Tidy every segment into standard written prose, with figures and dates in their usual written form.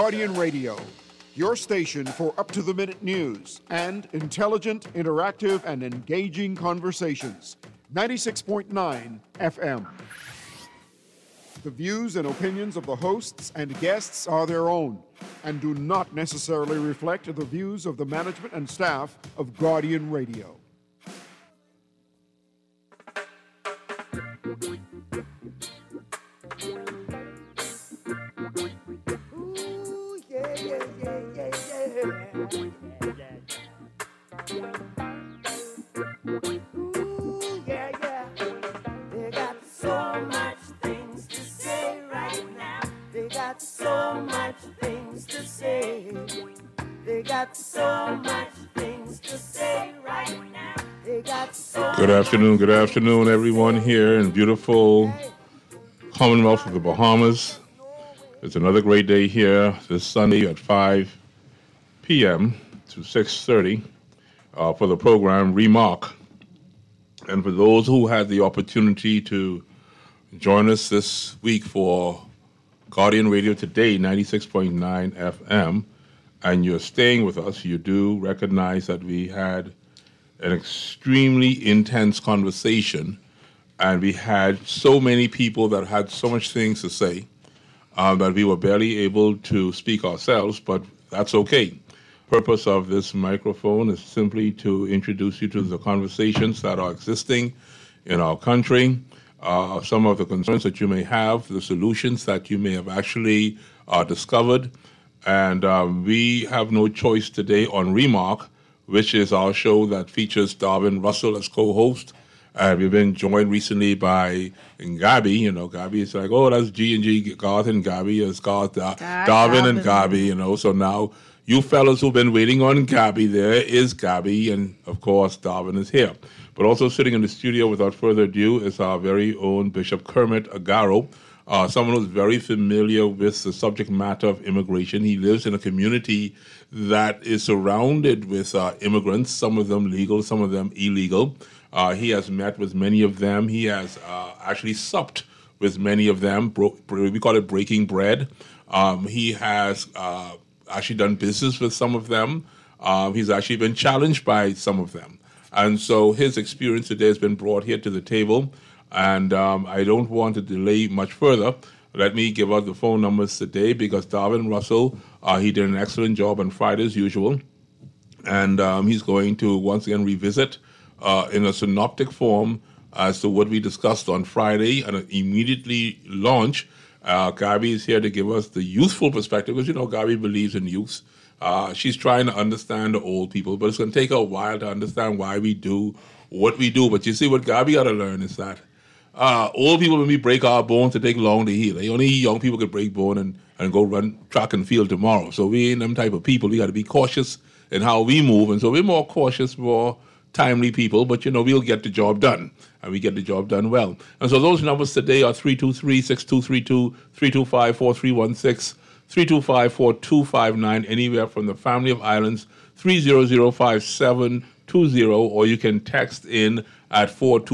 Guardian Radio, your station for up-to-the-minute news and intelligent, interactive, and engaging conversations. 96.9 FM. The views and opinions of the hosts and guests are their own and do not necessarily reflect the views of the management and staff of Guardian Radio. Ooh, yeah, yeah, yeah, yeah, yeah. Ooh, yeah, yeah. They got so much things to say right now. They got so much things to say. They got so much things to say right now. They got so Good afternoon, everyone here in beautiful Commonwealth of the Bahamas. It's another great day here this Sunday at 5 p.m. to 6:30 for the program Remark. And for those who had the opportunity to join us this week for Guardian Radio Today, 96.9 FM, and you're staying with us, you do recognize that we had an extremely intense conversation, and we had so many people that had so much things to say that we were barely able to speak ourselves, but that's okay. Purpose of this microphone is simply to introduce you to the conversations that are existing in our country, some of the concerns that you may have, the solutions that you may have actually discovered. And we have no choice today on Remark, which is our show that features Darvin Russell as co-host. We've been joined recently by Gabby. You know, Gabby is like, oh, that's G&G, Garth and Gabby. It's Garth, Darvin and Gabby, you know. So now you fellas who've been waiting on Gabby, there is Gabby. And, of course, Darvin is here. But also sitting in the studio, without further ado, is our very own Bishop Kermit Agaro, someone who's very familiar with the subject matter of immigration. He lives in a community that is surrounded with immigrants, some of them legal, some of them illegal. He has met with many of them. He has actually supped with many of them. We call it breaking bread. He has actually done business with some of them. He's actually been challenged by some of them. And so his experience today has been brought here to the table. And I don't want to delay much further. Let me give out the phone numbers today because Darvin Russell, he did an excellent job on Friday as usual. And he's going to once again revisit in a synoptic form as to what we discussed on Friday and immediately launch. Gabby is here to give us the youthful perspective because, you know, Gabby believes in youth. She's trying to understand the old people, but it's going to take her a while to understand why we do what we do. But you see, what Gabby got to learn is that old people, when we break our bones, it take long to heal. Only young people could break bone and go run track and field tomorrow. So we ain't them type of people. We got to be cautious in how we move. And so we're more cautious, more timely people, but, you know, we'll get the job done, and we get the job done well. And so those numbers today are 323-6232, 325-4316, 325-4259, anywhere from the family of islands, 3005720, or you can text in at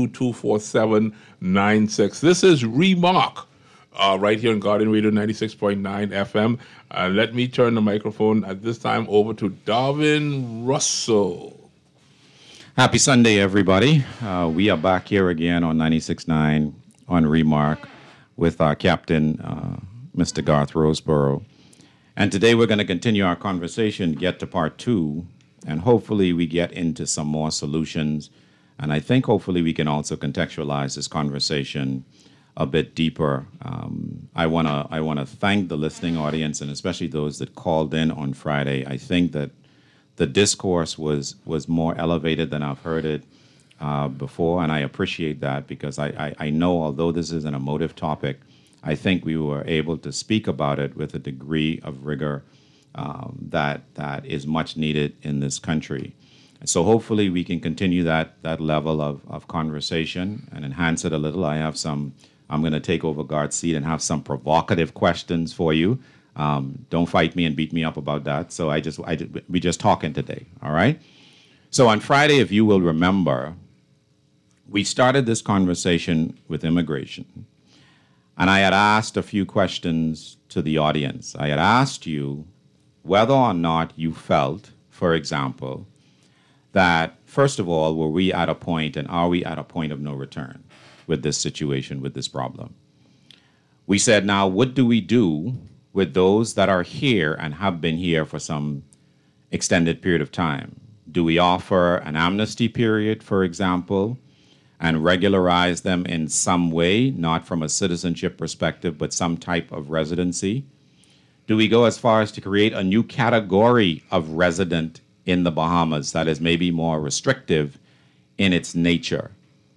4224796. This is Remark, right here on Guardian Radio 96.9 FM. Let me turn the microphone at this time over to Darvin Russell. Happy Sunday, everybody. We are back here again on 96.9 on Remark with our captain, Mr. Garth Roseborough. And today we're going to continue our conversation, get to part 2, and hopefully we get into some more solutions. And I think hopefully we can also contextualize this conversation a bit deeper. I want to thank the listening audience, and especially those that called in on Friday. I think that the discourse was more elevated than I've heard it before, and I appreciate that because I know, although this is an emotive topic, I think we were able to speak about it with a degree of rigor that is much needed in this country. And so hopefully we can continue that level of conversation and enhance it a little. I'm going to take over Garth's seat and have some provocative questions for you. Don't fight me and beat me up about that. So we just talking today, all right? So on Friday, if you will remember, we started this conversation with immigration. And I had asked a few questions to the audience. I had asked you whether or not you felt, for example, that, first of all, were we at a point and are we at a point of no return with this situation, with this problem? We said, now, what do we do with those that are here and have been here for some extended period of time? Do we offer an amnesty period, for example, and regularize them in some way, not from a citizenship perspective, but some type of residency? Do we go as far as to create a new category of resident in the Bahamas that is maybe more restrictive in its nature?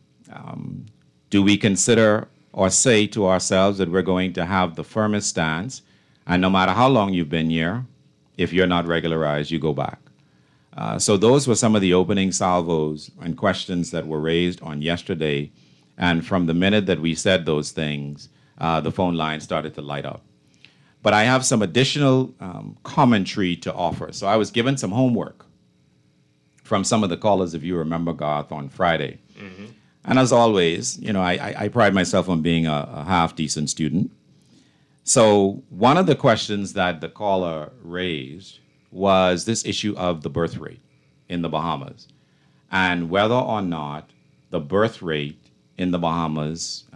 Do we consider or say to ourselves that we're going to have the firmest stance, and no matter how long you've been here, if you're not regularized, you go back? So those were some of the opening salvos and questions that were raised on yesterday. And from the minute that we said those things, the phone line started to light up. But I have some additional commentary to offer. So I was given some homework from some of the callers, if you remember, Garth, on Friday. Mm-hmm. And as always, you know, I pride myself on being a half-decent student. So one of the questions that the caller raised was this issue of the birth rate in the Bahamas and whether or not the birth rate in the Bahamas,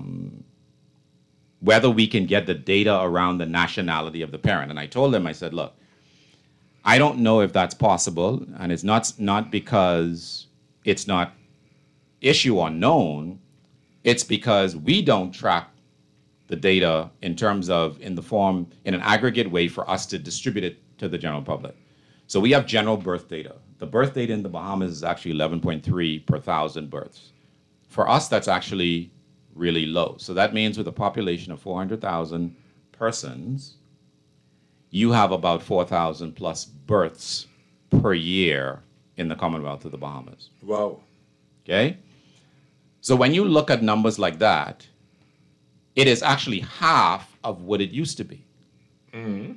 whether we can get the data around the nationality of the parent. And I told him, I said, look, I don't know if that's possible, and it's not because it's not issue unknown, it's because we don't track the data in terms of in an aggregate way for us to distribute it to the general public. So we have general birth data. The birth data in the Bahamas is actually 11.3 per 1,000 births. For us, that's actually really low. So that means with a population of 400,000 persons, you have about 4,000 plus births per year in the Commonwealth of the Bahamas. Wow. Okay? So when you look at numbers like that, it is actually half of what it used to be. Mm-hmm.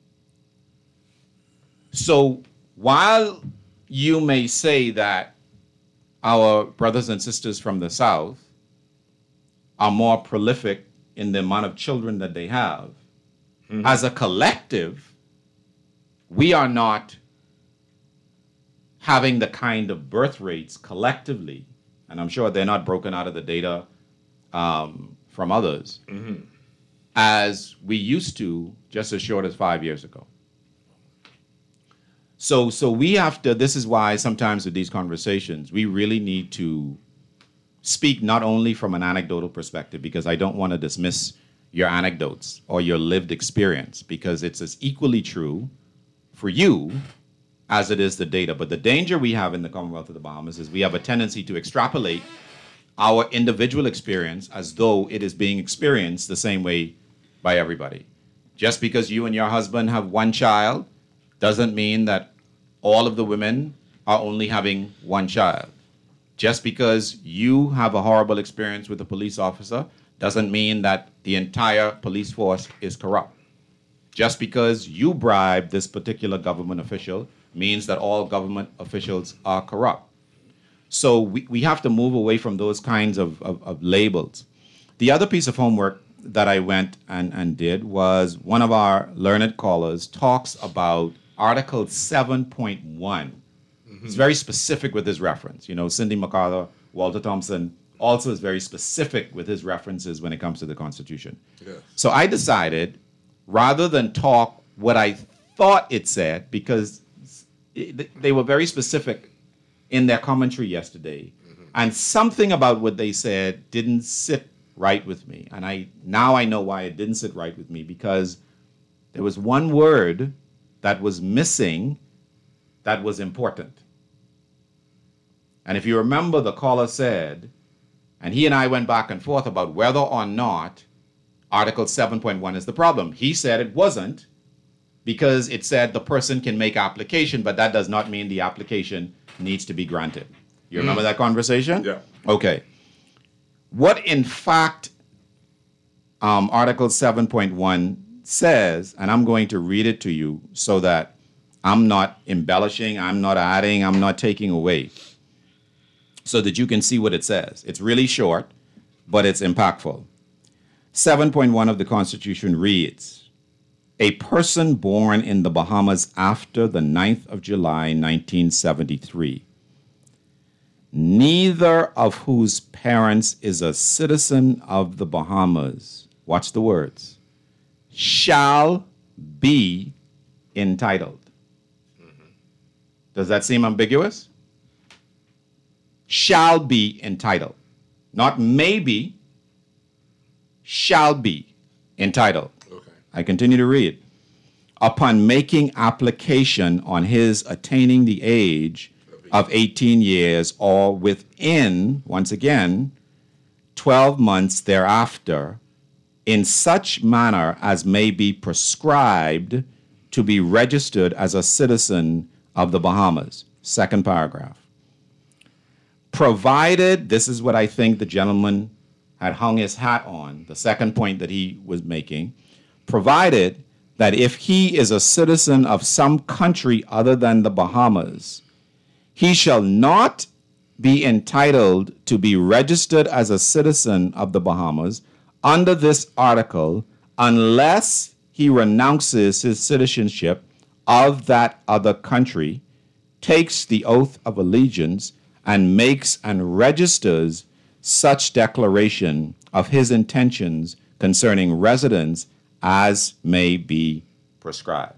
So while you may say that our brothers and sisters from the South are more prolific in the amount of children that they have, mm-hmm. as a collective, we are not having the kind of birth rates collectively, and I'm sure they're not broken out of the data from others, mm-hmm. as we used to just as short as 5 years ago. So we have to, this is why sometimes with these conversations, we really need to speak not only from an anecdotal perspective, because I don't want to dismiss your anecdotes or your lived experience, because it's as equally true for you as it is the data. But the danger we have in the Commonwealth of the Bahamas is we have a tendency to extrapolate our individual experience as though it is being experienced the same way by everybody. Just because you and your husband have one child doesn't mean that all of the women are only having one child. Just because you have a horrible experience with a police officer doesn't mean that the entire police force is corrupt. Just because you bribe this particular government official means that all government officials are corrupt. So we have to move away from those kinds of labels. The other piece of homework that I went and did was one of our learned callers talks about Article 7.1. Mm-hmm. It's very specific with his reference. You know, Cindy MacArthur, Walter Thompson also is very specific with his references when it comes to the Constitution. Yes. So I decided, rather than talk what I thought it said, because they were very specific in their commentary yesterday, mm-hmm. and something about what they said didn't sit right with me. And now I know why it didn't sit right with me, because there was one word that was missing that was important. And if you remember, the caller said, and he and I went back and forth about whether or not Article 7.1 is the problem. He said it wasn't, because it said the person can make application, but that does not mean the application needs to be granted. You remember that conversation? Yeah. Okay. What in fact Article 7.1 says, and I'm going to read it to you so that I'm not embellishing, I'm not adding, I'm not taking away, so that you can see what it says. It's really short, but it's impactful. 7.1 of the Constitution reads, a person born in the Bahamas after the 9th of July, 1973, neither of whose parents is a citizen of the Bahamas, watch the words, shall be entitled. Does that seem ambiguous? Shall be entitled. Not maybe, shall be entitled. Okay. I continue to read. Upon making application on his attaining the age of 18 years or within, once again, 12 months thereafter, in such manner as may be prescribed to be registered as a citizen of the Bahamas. Second paragraph. Provided, this is what I think the gentleman had hung his hat on, the second point that he was making, provided that if he is a citizen of some country other than the Bahamas, he shall not be entitled to be registered as a citizen of the Bahamas under this article unless he renounces his citizenship of that other country, takes the oath of allegiance, and makes and registers such declaration of his intentions concerning residence as may be prescribed.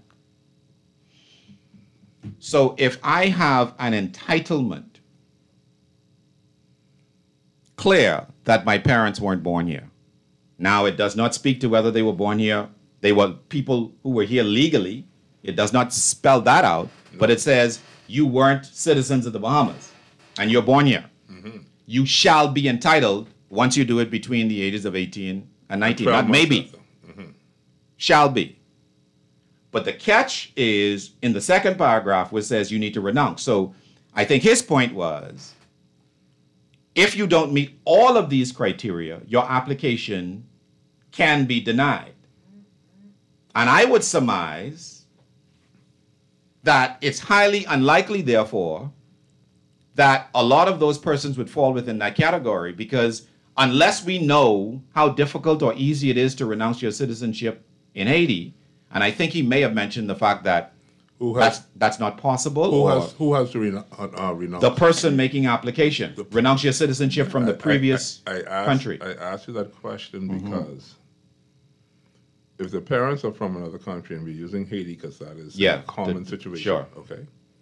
So if I have an entitlement clear that my parents weren't born here, now it does not speak to whether they were born here, they were people who were here legally. It does not spell that out, but it says you weren't citizens of the Bahamas and you're born here. Mm-hmm. You shall be entitled once you do it between the ages of 18 and 19. Not maybe. Mm-hmm. Shall be. But the catch is in the second paragraph which says you need to renounce. So I think his point was, if you don't meet all of these criteria, your application can be denied. And I would surmise that it's highly unlikely, therefore, that a lot of those persons would fall within that category, because unless we know how difficult or easy it is to renounce your citizenship in Haiti, and I think he may have mentioned the fact that that's not possible. Who has to renounce? The person making application. Renounce your citizenship from the previous country. I asked you that question because if the parents are from another country, and we're using Haiti because that is a common situation. Sure. Okay.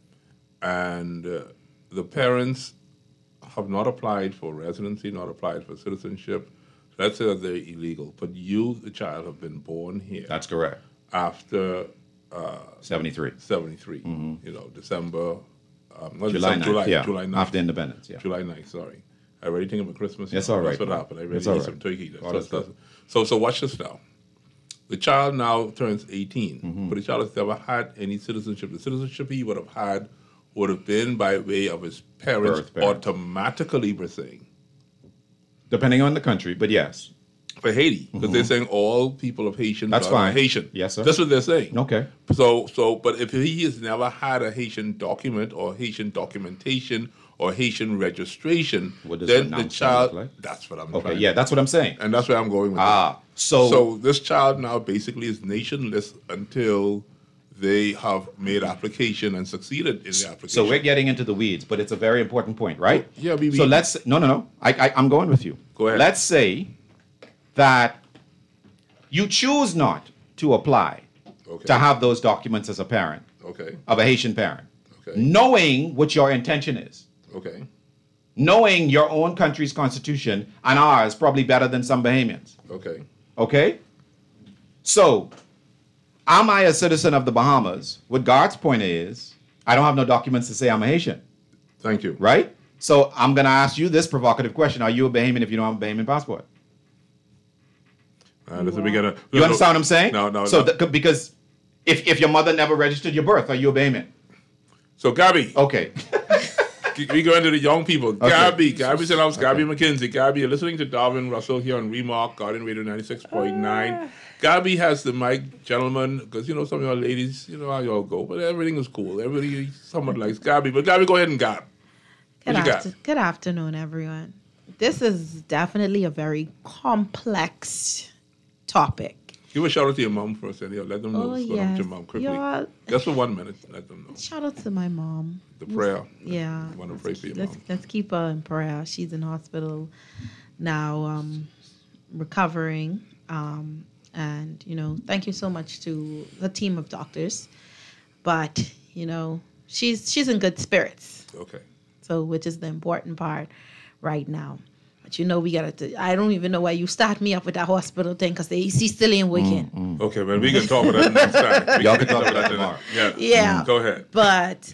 And the parents have not applied for residency, not applied for citizenship. Let's say that they're illegal. But you, the child, have been born here. That's correct. After 73. 73. Mm-hmm. You know, December. July 9th. July 9th. After independence. Yeah. July 9th, sorry. I already think of Christmas. That's all right. That's what happened. I already That's all ate right. some turkey. Oh, So watch this now. The child now turns 18, but the child has never had any citizenship. The citizenship he would have had would have been by way of his parents automatically, we're saying. Depending on the country, but yes. For Haiti, because they're saying all people of Haitian That's blood fine. are Haitian. Yes, sir. That's what they're saying. Okay. So, but if he has never had a Haitian document or Haitian documentation or Haitian registration, then the child, like? that's what I'm Okay, trying. yeah, that's what I'm saying. And that's where I'm going with it. So this child now basically is nationless until they have made application and succeeded in the application. So we're getting into the weeds, but it's a very important point, right? Yeah, So let's, no. I'm going with you. Go ahead. Let's say that you choose not to apply to have those documents as a parent of a Haitian parent, knowing what your intention is. Knowing your own country's constitution and ours probably better than some Bahamians. Okay? So, am I a citizen of the Bahamas? What Garth's point is, I don't have no documents to say I'm a Haitian. Thank you. Right? So, I'm going to ask you this provocative question. Are you a Bahamian if you don't have a Bahamian passport? You understand what I'm saying? No. So, because if your mother never registered your birth, are you a Bahamian? So, Gabby. Okay. We go into the young people. Okay. Gabby said I was Gabby McKenzie. Gabby, you're listening to Darwin Russell here on Remark, Garden Radio 96.9. Gabby has the mic, gentlemen, because, some of y'all ladies, you know how y'all go, but everything is cool. Everybody somewhat likes Gabby. But Gabby, go ahead and gab. Good afternoon, everyone. This is definitely a very complex topic. Give a shout out to your mom first, and let them know what's going on with your mom quickly. Just for 1 minute, let them know. Shout out to my mom. The prayer. Yeah. I want to pray for your mom. Let's keep her in prayer. She's in hospital now, recovering. And, thank you so much to the team of doctors. But, she's in good spirits. Okay. So, which is the important part right now. But we I don't even know why you start me up with that hospital thing, because the AC still ain't working. Okay, but we can talk about that next time. Y'all can talk about that tomorrow. Yeah. Go ahead. But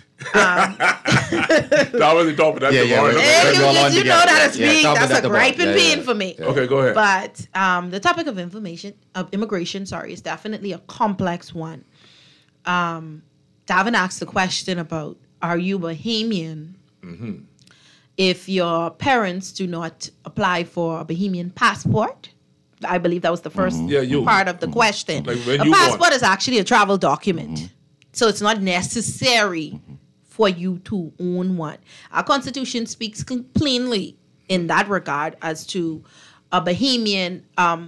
I really talk about that tomorrow. You know that that's a griping pain for me. Okay, go ahead. But the topic of immigration, is definitely a complex one. Davin asked the question about, are you Bahamian? Mm-hmm. If your parents do not apply for a Bahamian passport. I believe that was the first part of the question. Like a passport is actually a travel document. Mm-hmm. So it's not necessary for you to own one. Our Constitution speaks plainly in that regard as to a Bahamian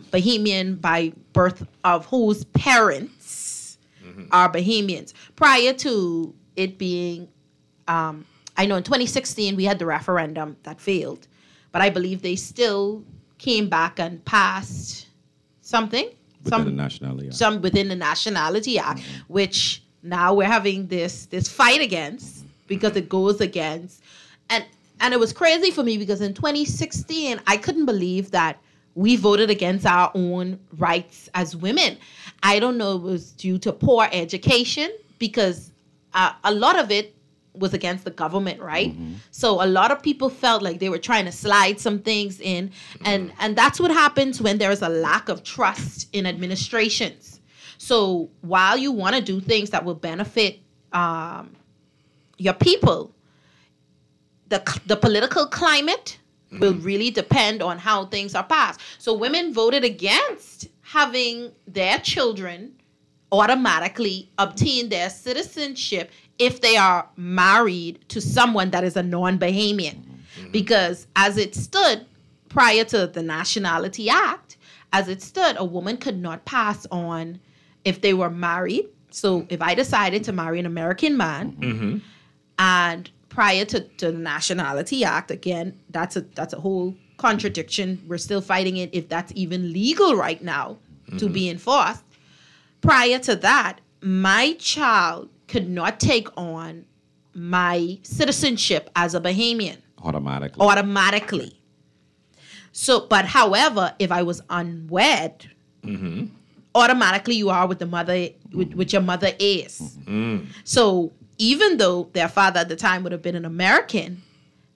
by birth of whose parents are Bahamians. Prior to it being... I know in 2016 we had the referendum that failed, but I believe they still came back and passed something. Within the Nationality Act. Some within the Nationality Act, which now we're having this fight against, because it goes against. And it was crazy for me, because in 2016, I couldn't believe that we voted against our own rights as women. I don't know if it was due to poor education, because a lot of it was against the government, right? Mm-hmm. So a lot of people felt like they were trying to slide some things in. And that's what happens when there is a lack of trust in administrations. So while you want to do things that will benefit your people, the political climate will really depend on how things are passed. So women voted against having their children automatically obtain their citizenship if they are married to someone that is a non-Bahamian. Mm-hmm. Because as it stood prior to the Nationality Act, as it stood, a woman could not pass on if they were married. So if I decided to marry an American man, and prior to the Nationality Act, again, that's a whole contradiction. We're still fighting it if that's even legal right now to be enforced. Prior to that, my child could not take on my citizenship as a Bahamian. Automatically. So, but however, if I was unwed, automatically you are with the mother, with your mother is. Mm-hmm. So even though their father at the time would have been an American,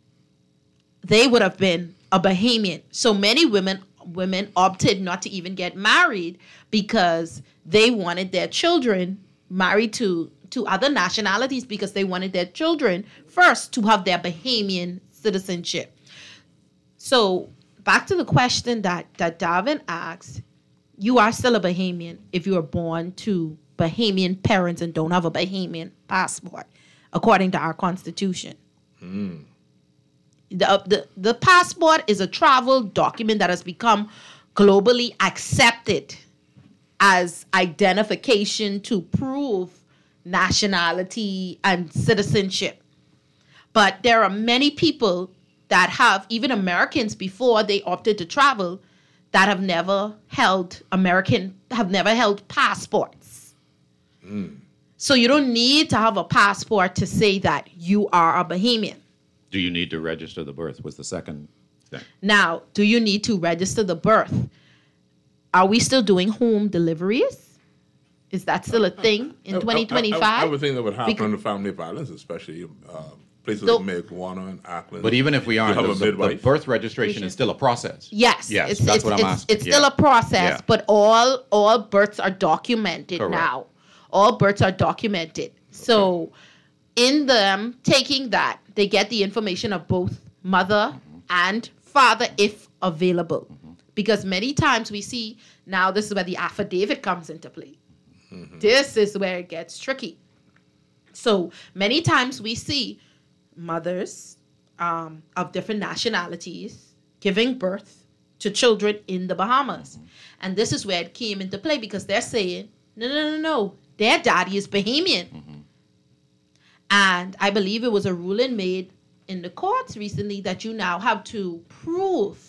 they would have been a Bahamian. So many women opted not to even get married because they wanted their children married to other nationalities, because they wanted their children first to have their Bahamian citizenship. So back to the question that Davin asked, you are still a Bahamian if you are born to Bahamian parents and don't have a Bahamian passport, according to our Constitution. Mm. The passport is a travel document that has become globally accepted as identification to prove nationality and citizenship. But there are many people that have, even Americans before they opted to travel, that have never held passports. Mm. So you don't need to have a passport to say that you are a Bahamian. Do you need to register the birth was the second thing. Now, do you need to register the birth? Are we still doing home deliveries? Is that still a thing in 2025? I would think that would happen under family violence, especially places like Marijuana and Auckland. But even if we aren't, the birth registration is still a process. Yes, that's what I'm asking. It's still a process, but all births are documented now. All births are documented. Okay. So in them taking that, they get the information of both mother and father if available. Mm-hmm. Because many times we see, now this is where the affidavit comes into play. Mm-hmm. This is where it gets tricky. So many times we see mothers of different nationalities giving birth to children in the Bahamas. And this is where it came into play because they're saying, no, their daddy is Bahamian. And I believe it was a ruling made in the courts recently that you now have to prove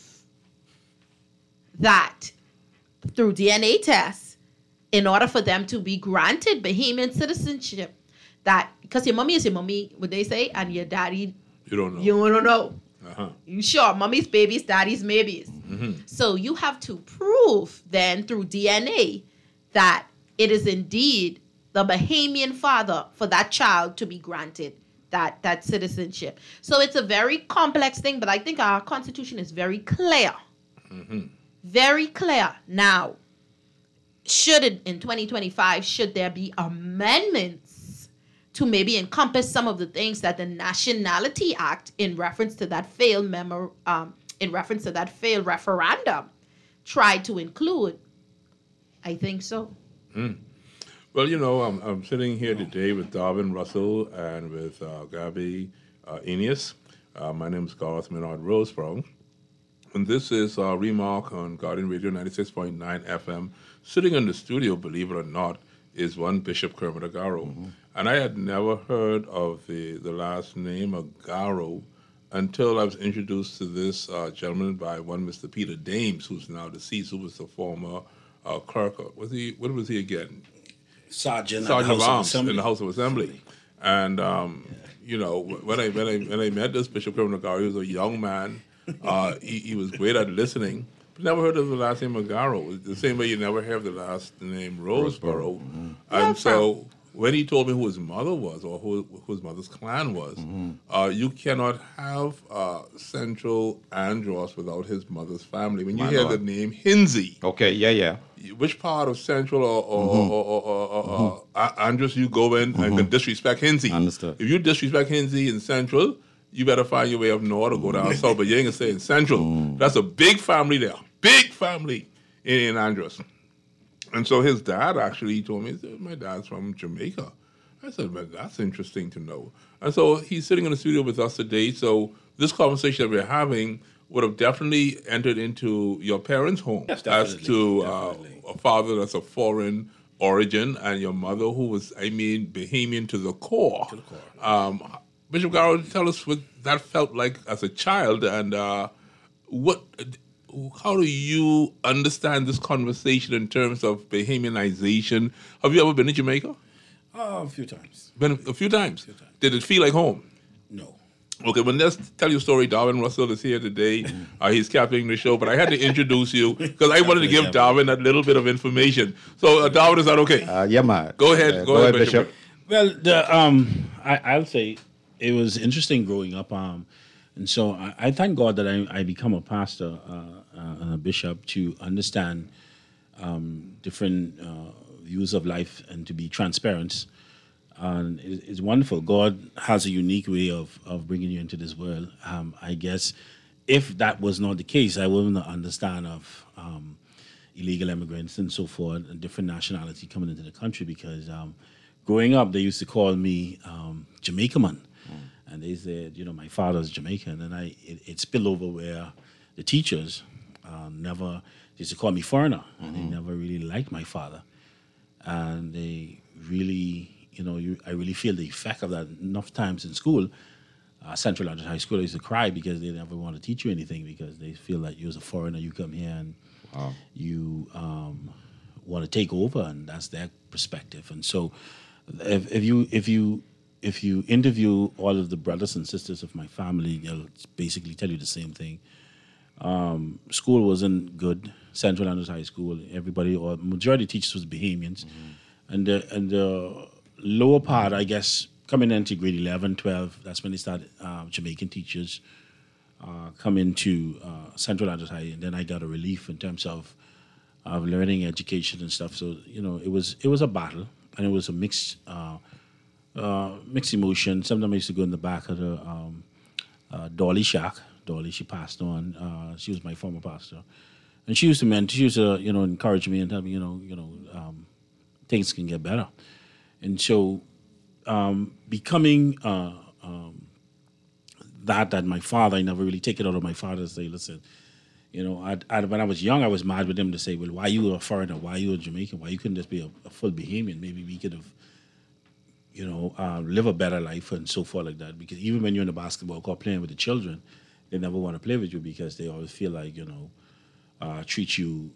that through DNA tests in order for them to be granted Bahamian citizenship. That because your mommy is your mommy, would they say, and your daddy, You don't know. you don't know. Uh-huh. You sure? Mommy's babies, daddy's babies. So you have to prove then through DNA that it is indeed the Bahamian father for that child to be granted that citizenship. So it's a very complex thing, but I think our Constitution is very clear. Very clear. Now, should it, in 2025, should there be amendments to maybe encompass some of the things that the Nationality Act, in reference to that failed referendum, tried to include? I think so. Well, you know, I'm sitting here today with Darwin Russell and with Gabby Eneas. My name is Garth Menard Roseborough. And this is our remark on Guardian Radio 96.9 FM. Sitting in the studio, believe it or not, is one Bishop Kermit Agaro. And I had never heard of the last name Agaro until I was introduced to this gentleman by one Mr. Peter Dames, who's now deceased, who was the former clerk. What was he again? Sergeant of Arms in the House of Assembly. And, you know, when I met this Bishop Kermit Agaro, he was a young man. He was great at listening. But never heard of the last name Agaro. The same way you never heard the last name Roseborough. And so when he told me who his mother was or who his mother's clan was, you cannot have Central Andros without his mother's family. When you hear the name Hinsey, Okay, yeah. which part of Central or Andros you go in and can disrespect Hinsey? Understood. If you disrespect Hinsey in Central, you better find your way up north or go down south, but you ain't gonna stay in Central. That's a big family there. Big family in Andros. And so his dad actually told me, he said, my dad's from Jamaica. I said, man, that's interesting to know. And so he's sitting in the studio with us today. So this conversation that we're having would have definitely entered into your parents' home Yes, as definitely, to definitely. a father that's of foreign origin and your mother who was, Bahamian to the core. Bishop Garrow, tell us what that felt like as a child and how do you understand this conversation in terms of Bahamianization? Have you ever been to Jamaica? A few times. Been a few times. Did it feel like home? No. Okay, well, let's tell you a story. Darwin Russell is here today. He's captaining the show, but I had to introduce you because I wanted to give Darwin a little bit of information. So, Darwin, is that okay? Yeah, man. Go ahead. Go ahead, Bishop. Well, I'll say it was interesting growing up, and so I thank God that I become a pastor and a bishop to understand different views of life and to be transparent. And it's wonderful. God has a unique way of bringing you into this world. I guess if that was not the case, I wouldn't understand of illegal immigrants and so forth, and different nationality coming into the country because growing up, they used to call me Jamaica man. And they said, you know, my father's Jamaican. And it spilled over where the teachers never used to call me foreigner. And they never really liked my father. And they really, you know, I really feel the effect of that enough times in school. Central Andros High School, I used to cry because they never want to teach you anything because they feel like you're a foreigner, you come here and you want to take over, and that's their perspective. And so if you interview all of the brothers and sisters of my family, they'll basically tell you the same thing. School wasn't good. Central Andros High School, everybody or majority of teachers was Bahamians, and the lower part, I guess, coming into grade 11, 12, that's when they started Jamaican teachers come into Central Andros High, and then I got a relief in terms of learning, education, and stuff. So you know, it was a battle, and it was a mixed emotion. Sometimes I used to go in the back of the Dolly shack. Dolly, she passed on. She was my former pastor, and she used to encourage me and tell me, things can get better. And so, becoming that my father, I never really take it out of my father and say, listen, You know, when I was young, I was mad with them to say, well, why you a foreigner? Why you a Jamaican? Why you couldn't just be a full Bahamian? Maybe we could have, live a better life and so forth like that. Because even when you're in the basketball court playing with the children, they never want to play with you because they always feel like, treat you,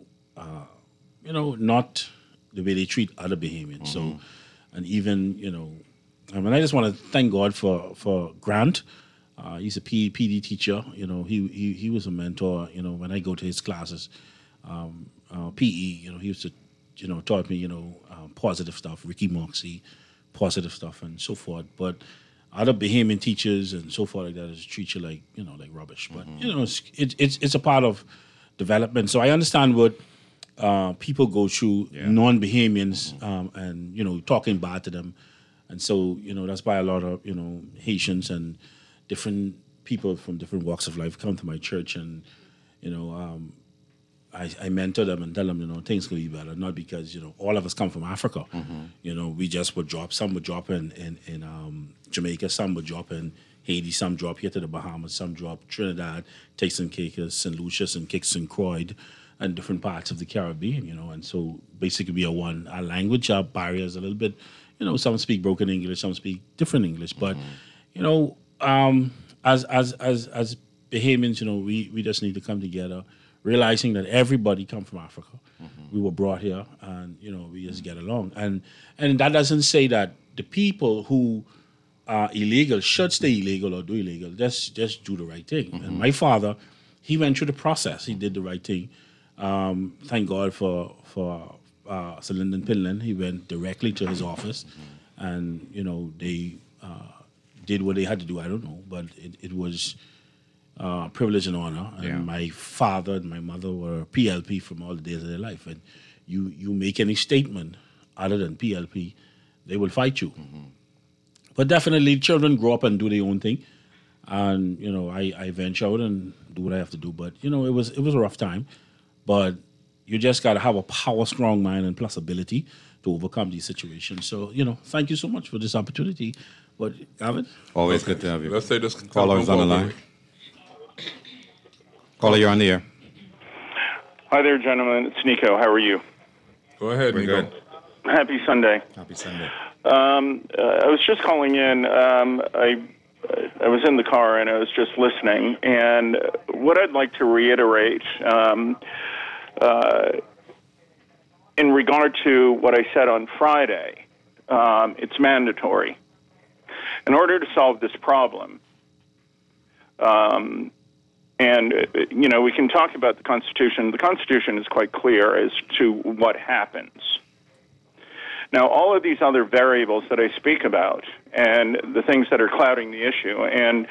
not the way they treat other Bahamians. So, and even, I just want to thank God for Grant. He's a PD teacher. He was a mentor. When I go to his classes, PE. He used to, taught me, positive stuff. Ricky Moxie, positive stuff, and so forth. But other Bahamian teachers and so forth like that is treat you like rubbish. But it's a part of development. So I understand what people go through, non-Bahamians, and talking bad to them, and so that's why a lot of Haitians and different people from different walks of life come to my church, and I mentor them and tell them things could be better. Not because all of us come from Africa. We just would drop. Some would drop in Jamaica. Some would drop in Haiti. Some drop here to the Bahamas. Some drop Trinidad, takes and Caicos, St. Lucius, and Kicks and Croix, and different parts of the Caribbean. And so basically we are our language, our barriers a little bit. Some speak broken English, some speak different English, but as Bahamians, we just need to come together, realizing that everybody come from Africa. We were brought here, and we just get along. And that doesn't say that the people who are illegal should stay illegal or do illegal. Just do the right thing. And my father, he went through the process. He did the right thing. Thank God for Sir Lyndon Pinland. He went directly to his office, and they did what they had to do. I don't know, but it was privilege and honor. And my father and my mother were PLP from all the days of their life. And you make any statement other than PLP, they will fight you. But definitely, children grow up and do their own thing. And I venture out and do what I have to do. But it was a rough time. But you just got to have a power, strong mind, and plus ability to overcome these situations. So thank you so much for this opportunity. But Gavin? Always good to have you. Let's say this Caller's on the line. Caller, you're on the air. Hi there, gentlemen. It's Nico. How are you? Go ahead, Nico. Happy Sunday. Happy Sunday. I was just calling in. I was in the car and I was just listening. And what I'd like to reiterate in regard to what I said on Friday, it's mandatory. In order to solve this problem, we can talk about the Constitution. The Constitution is quite clear as to what happens. Now, all of these other variables that I speak about and the things that are clouding the issue, and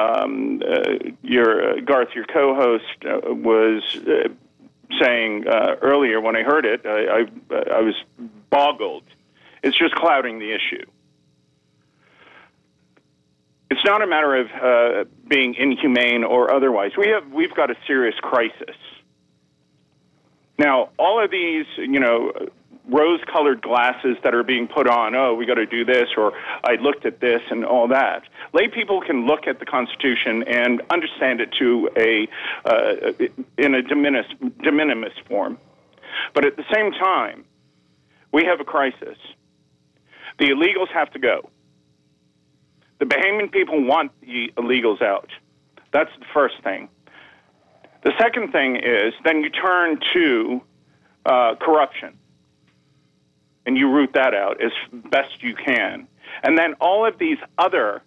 Garth, your co-host, was saying earlier when I heard it, I was boggled. It's just clouding the issue. It's not a matter of being inhumane or otherwise. We've got a serious crisis. Now, all of these, rose-colored glasses that are being put on, we got to do this, or I looked at this and all that. Lay people can look at the Constitution and understand it in a de minimis form. But at the same time, we have a crisis. The illegals have to go. The Bahamian people want the illegals out. That's the first thing. The second thing is then you turn to corruption, and you root that out as best you can. And then all of these other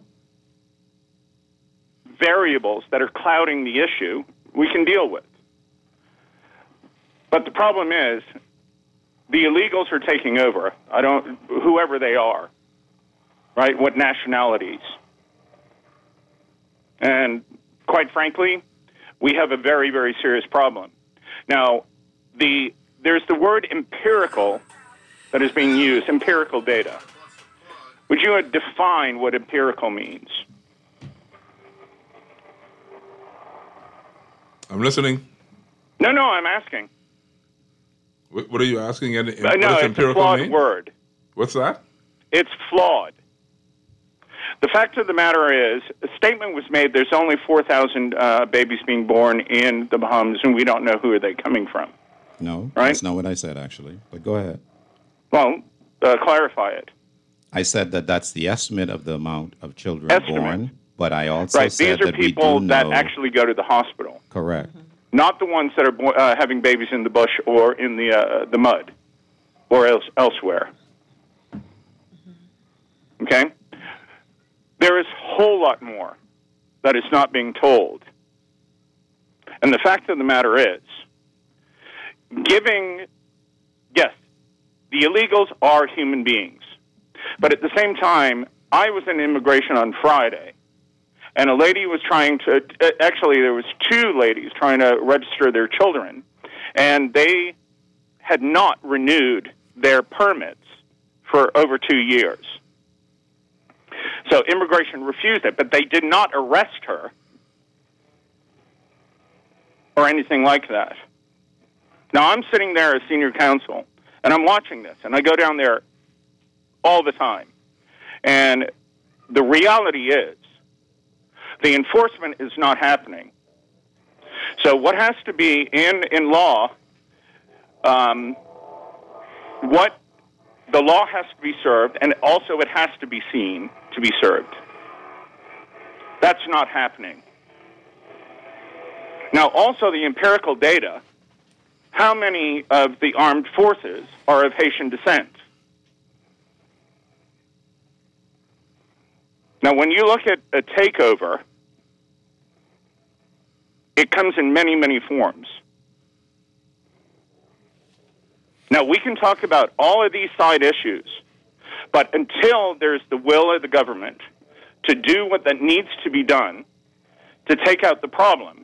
variables that are clouding the issue, we can deal with. But the problem is the illegals are taking over. Whoever they are. Right, what nationalities. And quite frankly, we have a very, very serious problem. Now, there's the word empirical that is being used, empirical data. Would you define what empirical means? I'm listening. No, I'm asking. What are you asking? No, it's a flawed word. What's that? It's flawed. The fact of the matter is, a statement was made, there's only 4,000 babies being born in the Bahamas, and we don't know who are they coming from. No, Right? that's not what I said, actually. But go ahead. Well, clarify it. I said that that's the estimate of the amount of children Estimate. born, but I also Right, said these are that we people do that know... actually go to the hospital, Correct. not the ones that are having babies in the bush or in the mud or elsewhere. Okay? There is a whole lot more that is not being told. And the fact of the matter is, yes, the illegals are human beings. But at the same time, I was in immigration on Friday, and a lady was trying to, actually there was two ladies trying to register their children, and they had not renewed their permits for over 2 years. So immigration refused it, but they did not arrest her or anything like that. Now, I'm sitting there as senior counsel, and I'm watching this, and I go down there all the time. And the reality is, the enforcement is not happening. So what has to be in law, what the law has to be served, and also it has to be seen to be served. That's not happening. Now, also the empirical data, how many of the armed forces are of Haitian descent? Now, when you look at a takeover, it comes in many, many forms. Now, we can talk about all of these side issues, but until there's the will of the government to do what that needs to be done to take out the problem,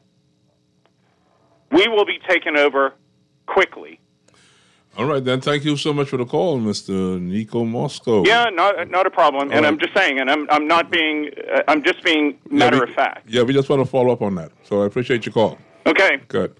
we will be taken over quickly. All right, then. Thank you so much for the call, Mr. Nico Moscow. Yeah, not a problem. And right. I'm just saying, and I'm not being, I'm just being matter of fact. Yeah, we just want to follow up on that. So I appreciate your call. Okay. Good.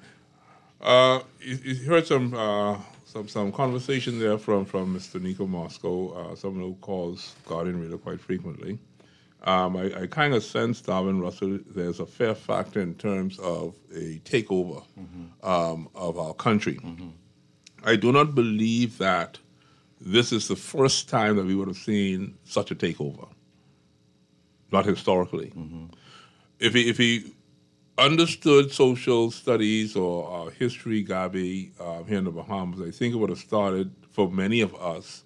You heard some conversation there from Mr. Nico Moscow, someone who calls Guardian Radio quite frequently. I kind of sense, Darwin Russell, there's a fair factor in terms of a takeover of our country. Mm-hmm. I do not believe that this is the first time that we would have seen such a takeover. Not historically. Mm-hmm. If he understood social studies or history, Gabi, here in the Bahamas, I think it would have started for many of us,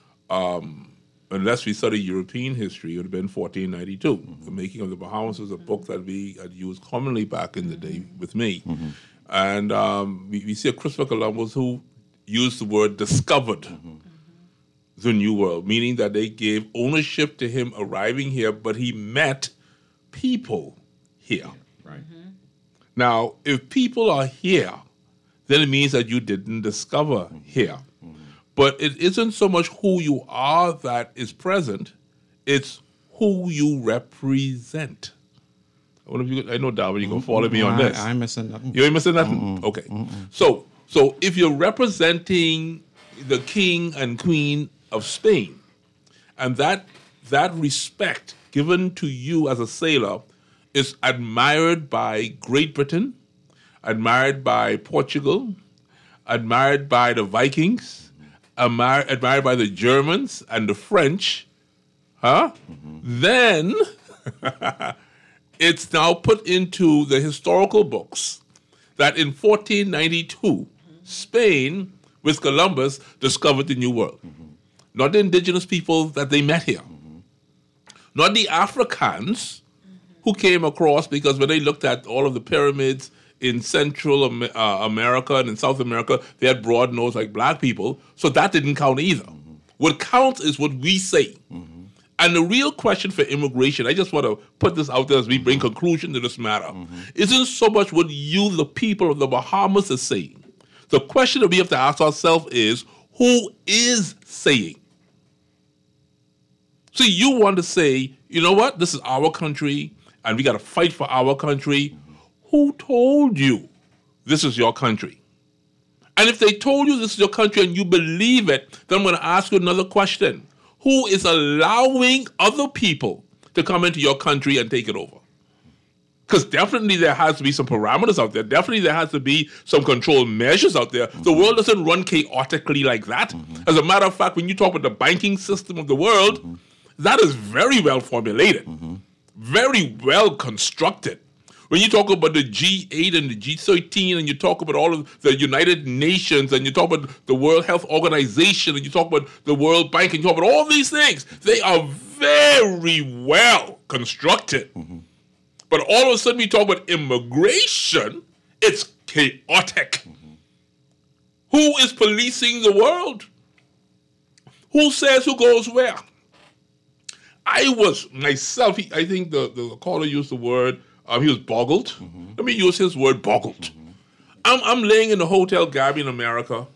unless we study European history, it would have been 1492. Mm-hmm. The Making of the Bahamas was a book that we had used commonly back in the day with me. Mm-hmm. And we see a Christopher Columbus who used the word discovered the New World, meaning that they gave ownership to him arriving here, but he met people here. Right. Mm-hmm. Now, if people are here, then it means that you didn't discover here. Mm-hmm. But it isn't so much who you are that is present, it's who you represent. I know, Darwin, you're going to follow me on this. I'm missing nothing. You ain't missing nothing? Okay. So if you're representing the king and queen of Spain, and that respect given to you as a sailor is admired by Great Britain, admired by Portugal, admired by the Vikings, admired by the Germans and the French, then it's now put into the historical books that in 1492, Spain, with Columbus, discovered the New World. Mm-hmm. Not the indigenous people that they met here. Mm-hmm. Not the Africans who came across, because when they looked at all of the pyramids in Central America and in South America, they had broad nose like black people, so that didn't count either. Mm-hmm. What counts is what we say. Mm-hmm. And the real question for immigration, I just want to put this out there as we bring conclusion to this matter, isn't so much what you, the people of the Bahamas, are saying. The question that we have to ask ourselves is, who is saying? See, you want to say, you know what, this is our country, and we got to fight for our country. Who told you this is your country? And if they told you this is your country and you believe it, then I'm going to ask you another question. Who is allowing other people to come into your country and take it over. Because definitely there has to be some parameters out there. Definitely there has to be some control measures out there. The world doesn't run chaotically like that. As a matter of fact, when you talk about the banking system of the world, that is very well formulated, very well constructed. When you talk about the G8 and the G13 and you talk about all of the United Nations and you talk about the World Health Organization and you talk about the World Bank and you talk about all these things, they are very well constructed. But all of a sudden we talk about immigration, it's chaotic. Who is policing the world? Who says who goes where? I was myself, I think the caller used the word, he was boggled. Let me use his word, boggled. I'm laying in the Hotel Gabby in America,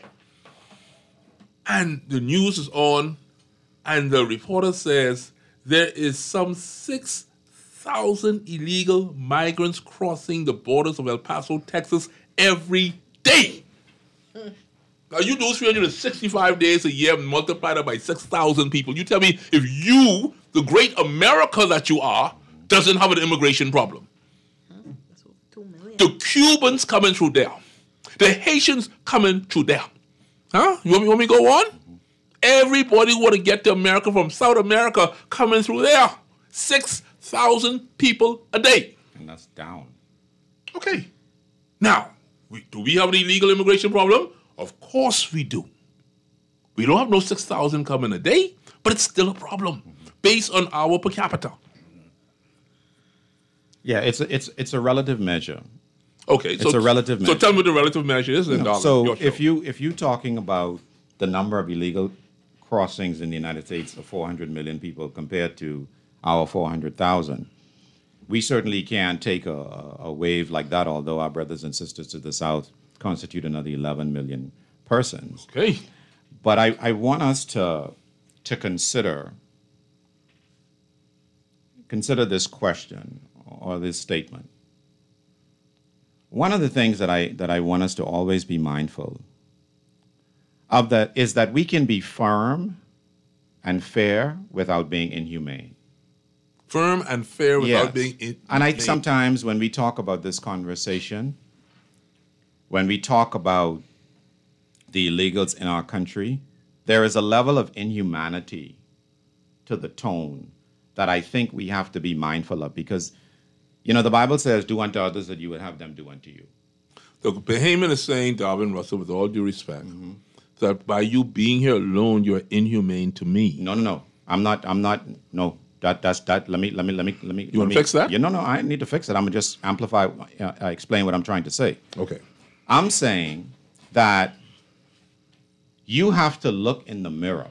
and the news is on, and the reporter says there is some 6,000 illegal migrants crossing the borders of El Paso, Texas every day. Now you do 365 days a year, multiply that by 6,000 people. You tell me if you, the great America that you are, doesn't have an immigration problem. That's 2 million. The Cubans coming through there. The Haitians coming through there. Huh? You want me to go on? Everybody want to get to America from South America coming through there. 6,000 people a day. And that's down. Okay. Now, do we have an illegal immigration problem? Of course we do. We don't have no 6,000 coming a day, but it's still a problem based on our per capita. Yeah, it's a relative measure. Okay, It's a relative measure. So tell me what the relative measure is, then, darling. So Your show. if you're talking about the number of illegal crossings in the United States of 400 million people compared to our 400,000, we certainly can take a wave like that, although our brothers and sisters to the south constitute another 11 million persons. Okay. But I want us to consider this question or this statement. One of the things that I want us to always be mindful of that is that we can be firm and fair without being inhumane. Firm and fair without Yes. being... And I sometimes, when we talk about this conversation, when we talk about the illegals in our country, there is a level of inhumanity to the tone that I think we have to be mindful of because, you know, the Bible says, do unto others that you would have them do unto you. The Bahamian is saying, Darwin Russell, with all due respect, that by you being here alone, you're inhumane to me. No. I'm not, no. That's that. Let me. You want to fix that? Yeah, no. I need to fix it. I'm gonna just amplify, explain what I'm trying to say. Okay. I'm saying that you have to look in the mirror.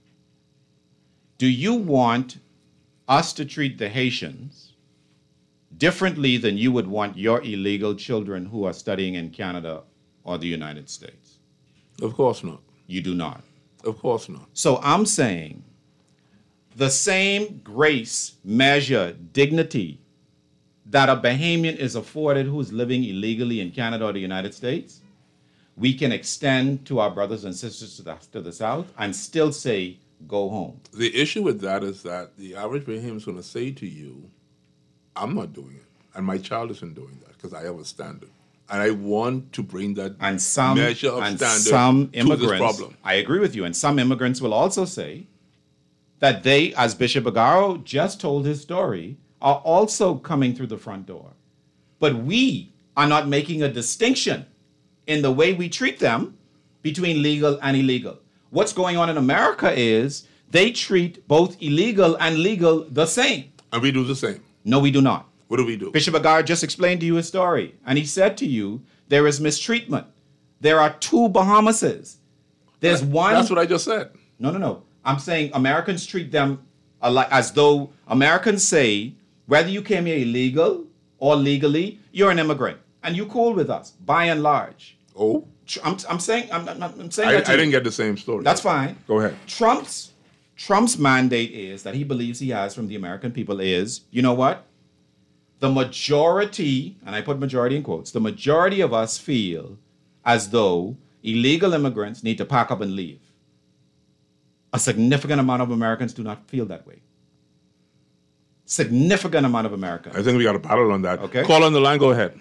Do you want us to treat the Haitians differently than you would want your illegal children who are studying in Canada or the United States? Of course not. You do not. Of course not. So I'm saying the same grace, measure, dignity that a Bahamian is afforded who's living illegally in Canada or the United States, we can extend to our brothers and sisters to the South and still say, go home. The issue with that is that the average Bahamian is going to say to you, I'm not doing it. And my child isn't doing that because I have a standard. And I want to bring that And some, measure of and standard some to this immigrants, problem. I agree with you, and some immigrants will also say that they, as Bishop Agaro just told his story, are also coming through the front door. But we are not making a distinction in the way we treat them between legal and illegal. What's going on in America is they treat both illegal and legal the same. And we do the same. No, we do not. What do we do? Bishop Agar just explained to you his story, and he said to you, there is mistreatment. There are two Bahamases. There's one... That's what I just said. No. I'm saying Americans treat them as though Americans say, whether you came here illegal or legally, you're an immigrant, and you're cool with us, by and large. Oh? I'm saying I that to you. didn't get the same story. That's fine. Go ahead. Trump's mandate is, that he believes he has from the American people is, you know what? The majority, and I put majority in quotes, the majority of us feel as though illegal immigrants need to pack up and leave. A significant amount of Americans do not feel that way. significant amount of Americans. I think we got a battle on that. Okay. Call on the line. Go ahead.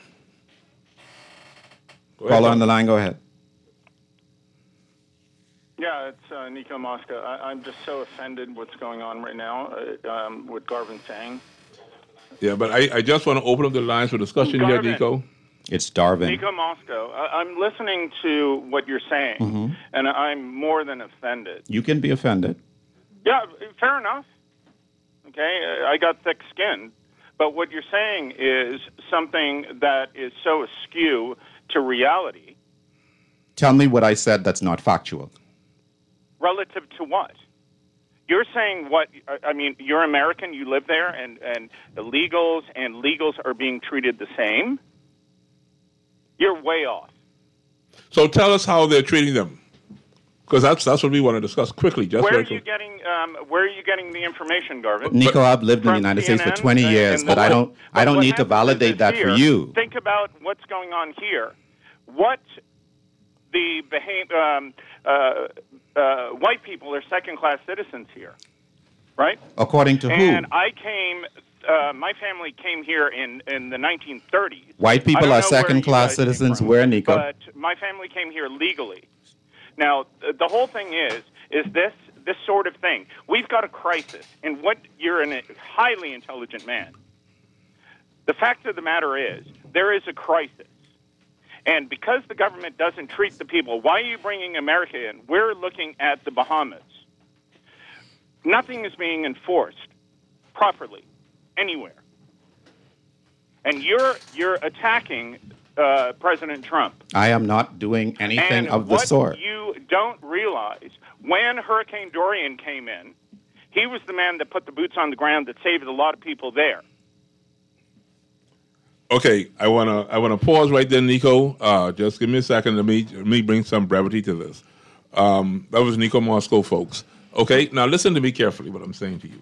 Caller on the line, go ahead. Yeah, it's Nico Mosca. I'm just so offended what's going on right now with Garvin saying. Yeah, but I just want to open up the lines for discussion here, Garvin. Nico. It's Darvin. Nico Moscow, I'm listening to what you're saying, and I'm more than offended. You can be offended. Yeah, fair enough. Okay, I got thick skin. But what you're saying is something that is so askew to reality. Tell me what I said that's not factual. Relative to what? You're saying what? I mean, you're American, you live there, and illegals and legals are being treated the same? You're way off. So tell us how they're treating them, because that's what we want to discuss quickly. Where are you getting the information, Garvin? Nico, I've lived in the From United States for CNN 20 years, but I don't what need to happens validate is that for here, you. Think about what's going on here. What the white people are second-class citizens here, right? According to who? And my family came here in the 1930s. White people I don't are know where second-class you guys came citizens from, where, Nico? But my family came here legally. Now, the whole thing is this sort of thing. We've got a crisis, and you're a highly intelligent man. The fact of the matter is, there is a crisis. And because the government doesn't treat the people, why are you bringing America in? We're looking at the Bahamas. Nothing is being enforced properly anywhere. And you're attacking President Trump. I am not doing anything And of the sort. what you don't realize, when Hurricane Dorian came in, he was the man that put the boots on the ground that saved a lot of people there. Okay, I wanna pause right there, Nico. Just give me a second. Let me bring some brevity to this. That was Nico Moscow, folks. Okay, now listen to me carefully. What I'm saying to you.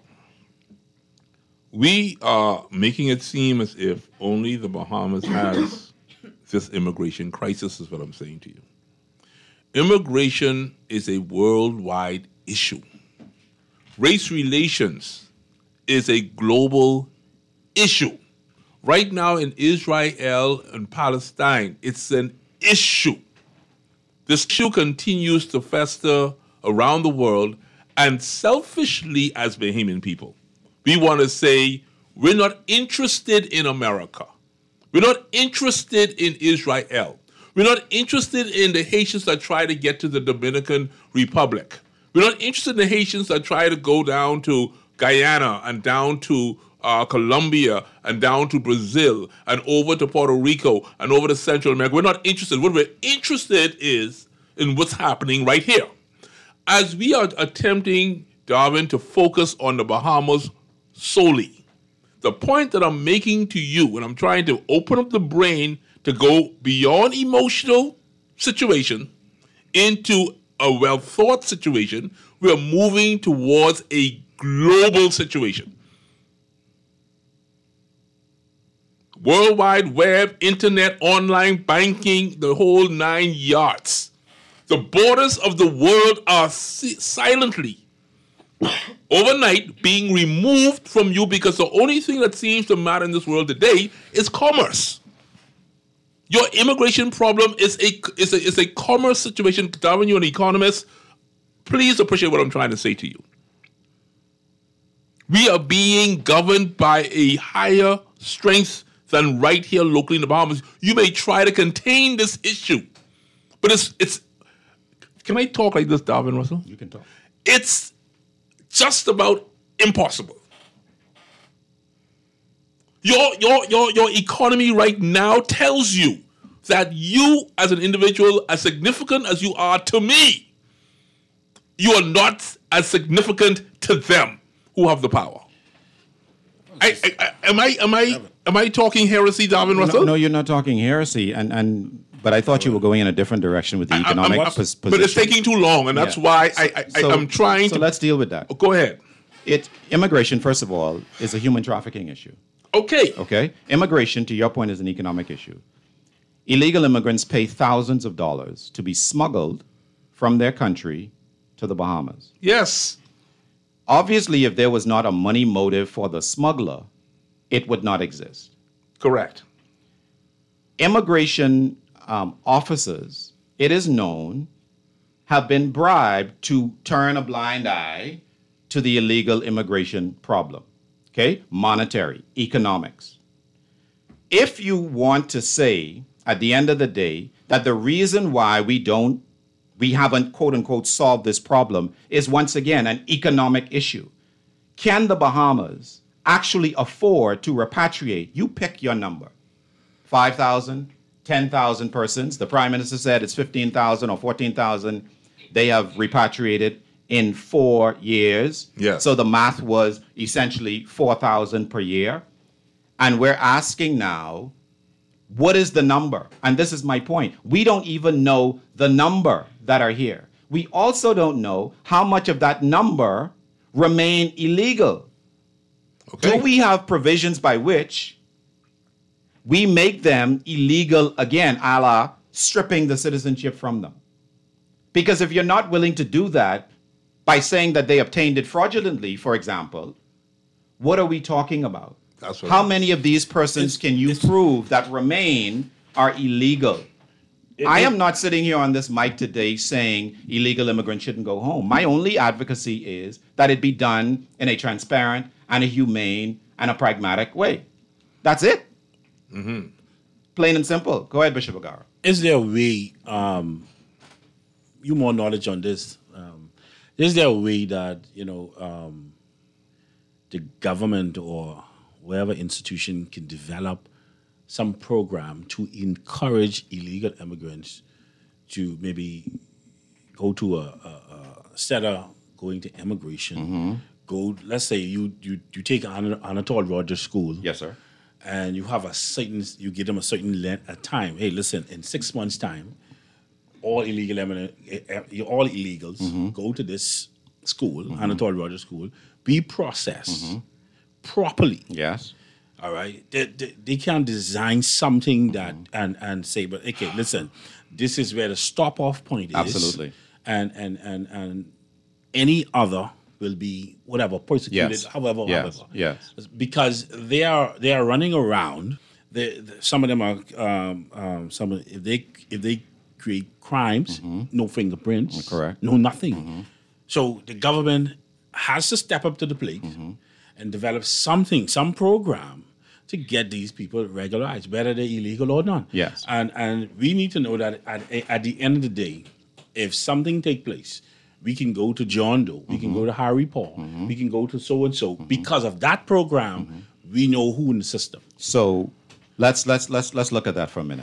We are making it seem as if only the Bahamas has this immigration crisis. Is what I'm saying to you. Immigration is a worldwide issue. Race relations is a global issue. Right now in Israel and Palestine, it's an issue. This issue continues to fester around the world, and selfishly as Bahamian people, we want to say we're not interested in America. We're not interested in Israel. We're not interested in the Haitians that try to get to the Dominican Republic. We're not interested in the Haitians that try to go down to Guyana and down to Colombia and down to Brazil and over to Puerto Rico and over to Central America. We're not interested. What we're interested is in what's happening right here. As we are attempting, Darwin, to focus on the Bahamas solely, the point that I'm making to you, and I'm trying to open up the brain to go beyond emotional situation into a well-thought situation, we are moving towards a global situation. World Wide Web, internet, online banking, the whole 9 yards. The borders of the world are silently, overnight, being removed from you because the only thing that seems to matter in this world today is commerce. Your immigration problem is a commerce situation. Darwin, you're an economist. Please appreciate what I'm trying to say to you. We are being governed by a higher strength than right here locally in the Bahamas. You may try to contain this issue, but it's. Can I talk like this, Darwin Russell? You can talk. It's just about impossible. Your economy right now tells you that you, as an individual, as significant as you are to me, you are not as significant to them who have the power. Am I talking heresy, Darwin Russell? No, you're not talking heresy, but I thought you were going in a different direction with the economic position. But it's taking too long, and that's why I'm trying to. So let's deal with that. Go ahead. Immigration, first of all, is a human trafficking issue. Okay. Immigration, to your point, is an economic issue. Illegal immigrants pay thousands of dollars to be smuggled from their country to the Bahamas. Yes. Obviously, if there was not a money motive for the smuggler, it would not exist. Correct. Immigration officers, it is known, have been bribed to turn a blind eye to the illegal immigration problem. Okay? Monetary, economics. If you want to say at the end of the day that the reason why we haven't quote unquote solved this problem is once again an economic issue. Can the Bahamas actually afford to repatriate? You pick your number. 5,000, 10,000 persons. The Prime Minister said it's 15,000 or 14,000 they have repatriated in 4 years. Yes. So the math was essentially 4,000 per year. And we're asking now, what is the number? And this is my point. We don't even know the number that are here. We also don't know how much of that number remain illegal. Okay. Do we have provisions by which we make them illegal again, a la stripping the citizenship from them? Because if you're not willing to do that by saying that they obtained it fraudulently, for example, what are we talking about? That's what How many of these persons can you prove that remain are illegal? I am not sitting here on this mic today saying illegal immigrants shouldn't go home. My only advocacy is that it be done in a transparent and a humane and a pragmatic way. That's it. Mm-hmm. Plain and simple. Go ahead, Bishop Agara. Is there a way, you more knowledge on this, is there a way that, the government or whatever institution can develop some program to encourage illegal immigrants to maybe go to instead of going to immigration, go, let's say you take Anatole Rogers School. Yes, sir. And you have you give them a certain length of time. Hey, listen, in 6 months' time, all illegals go to this school, Anatole Rogers School, be processed properly. Yes. All right. They can design something that and say, but okay, listen, this is where the stop off point is. Absolutely. And any other will be whatever persecuted, Yes. however. Yes. Because they are running around. Some of them are if they create crimes, no fingerprints, Correct. no nothing. So the government has to step up to the plate and develop some program to get these people regularized, whether they're illegal or not. Yes. And we need to know that at the end of the day, if something take place, we can go to John Doe, we can go to Harry Paul, we can go to so and so. Because of that program, we know who in the system. So let's look at that for a minute.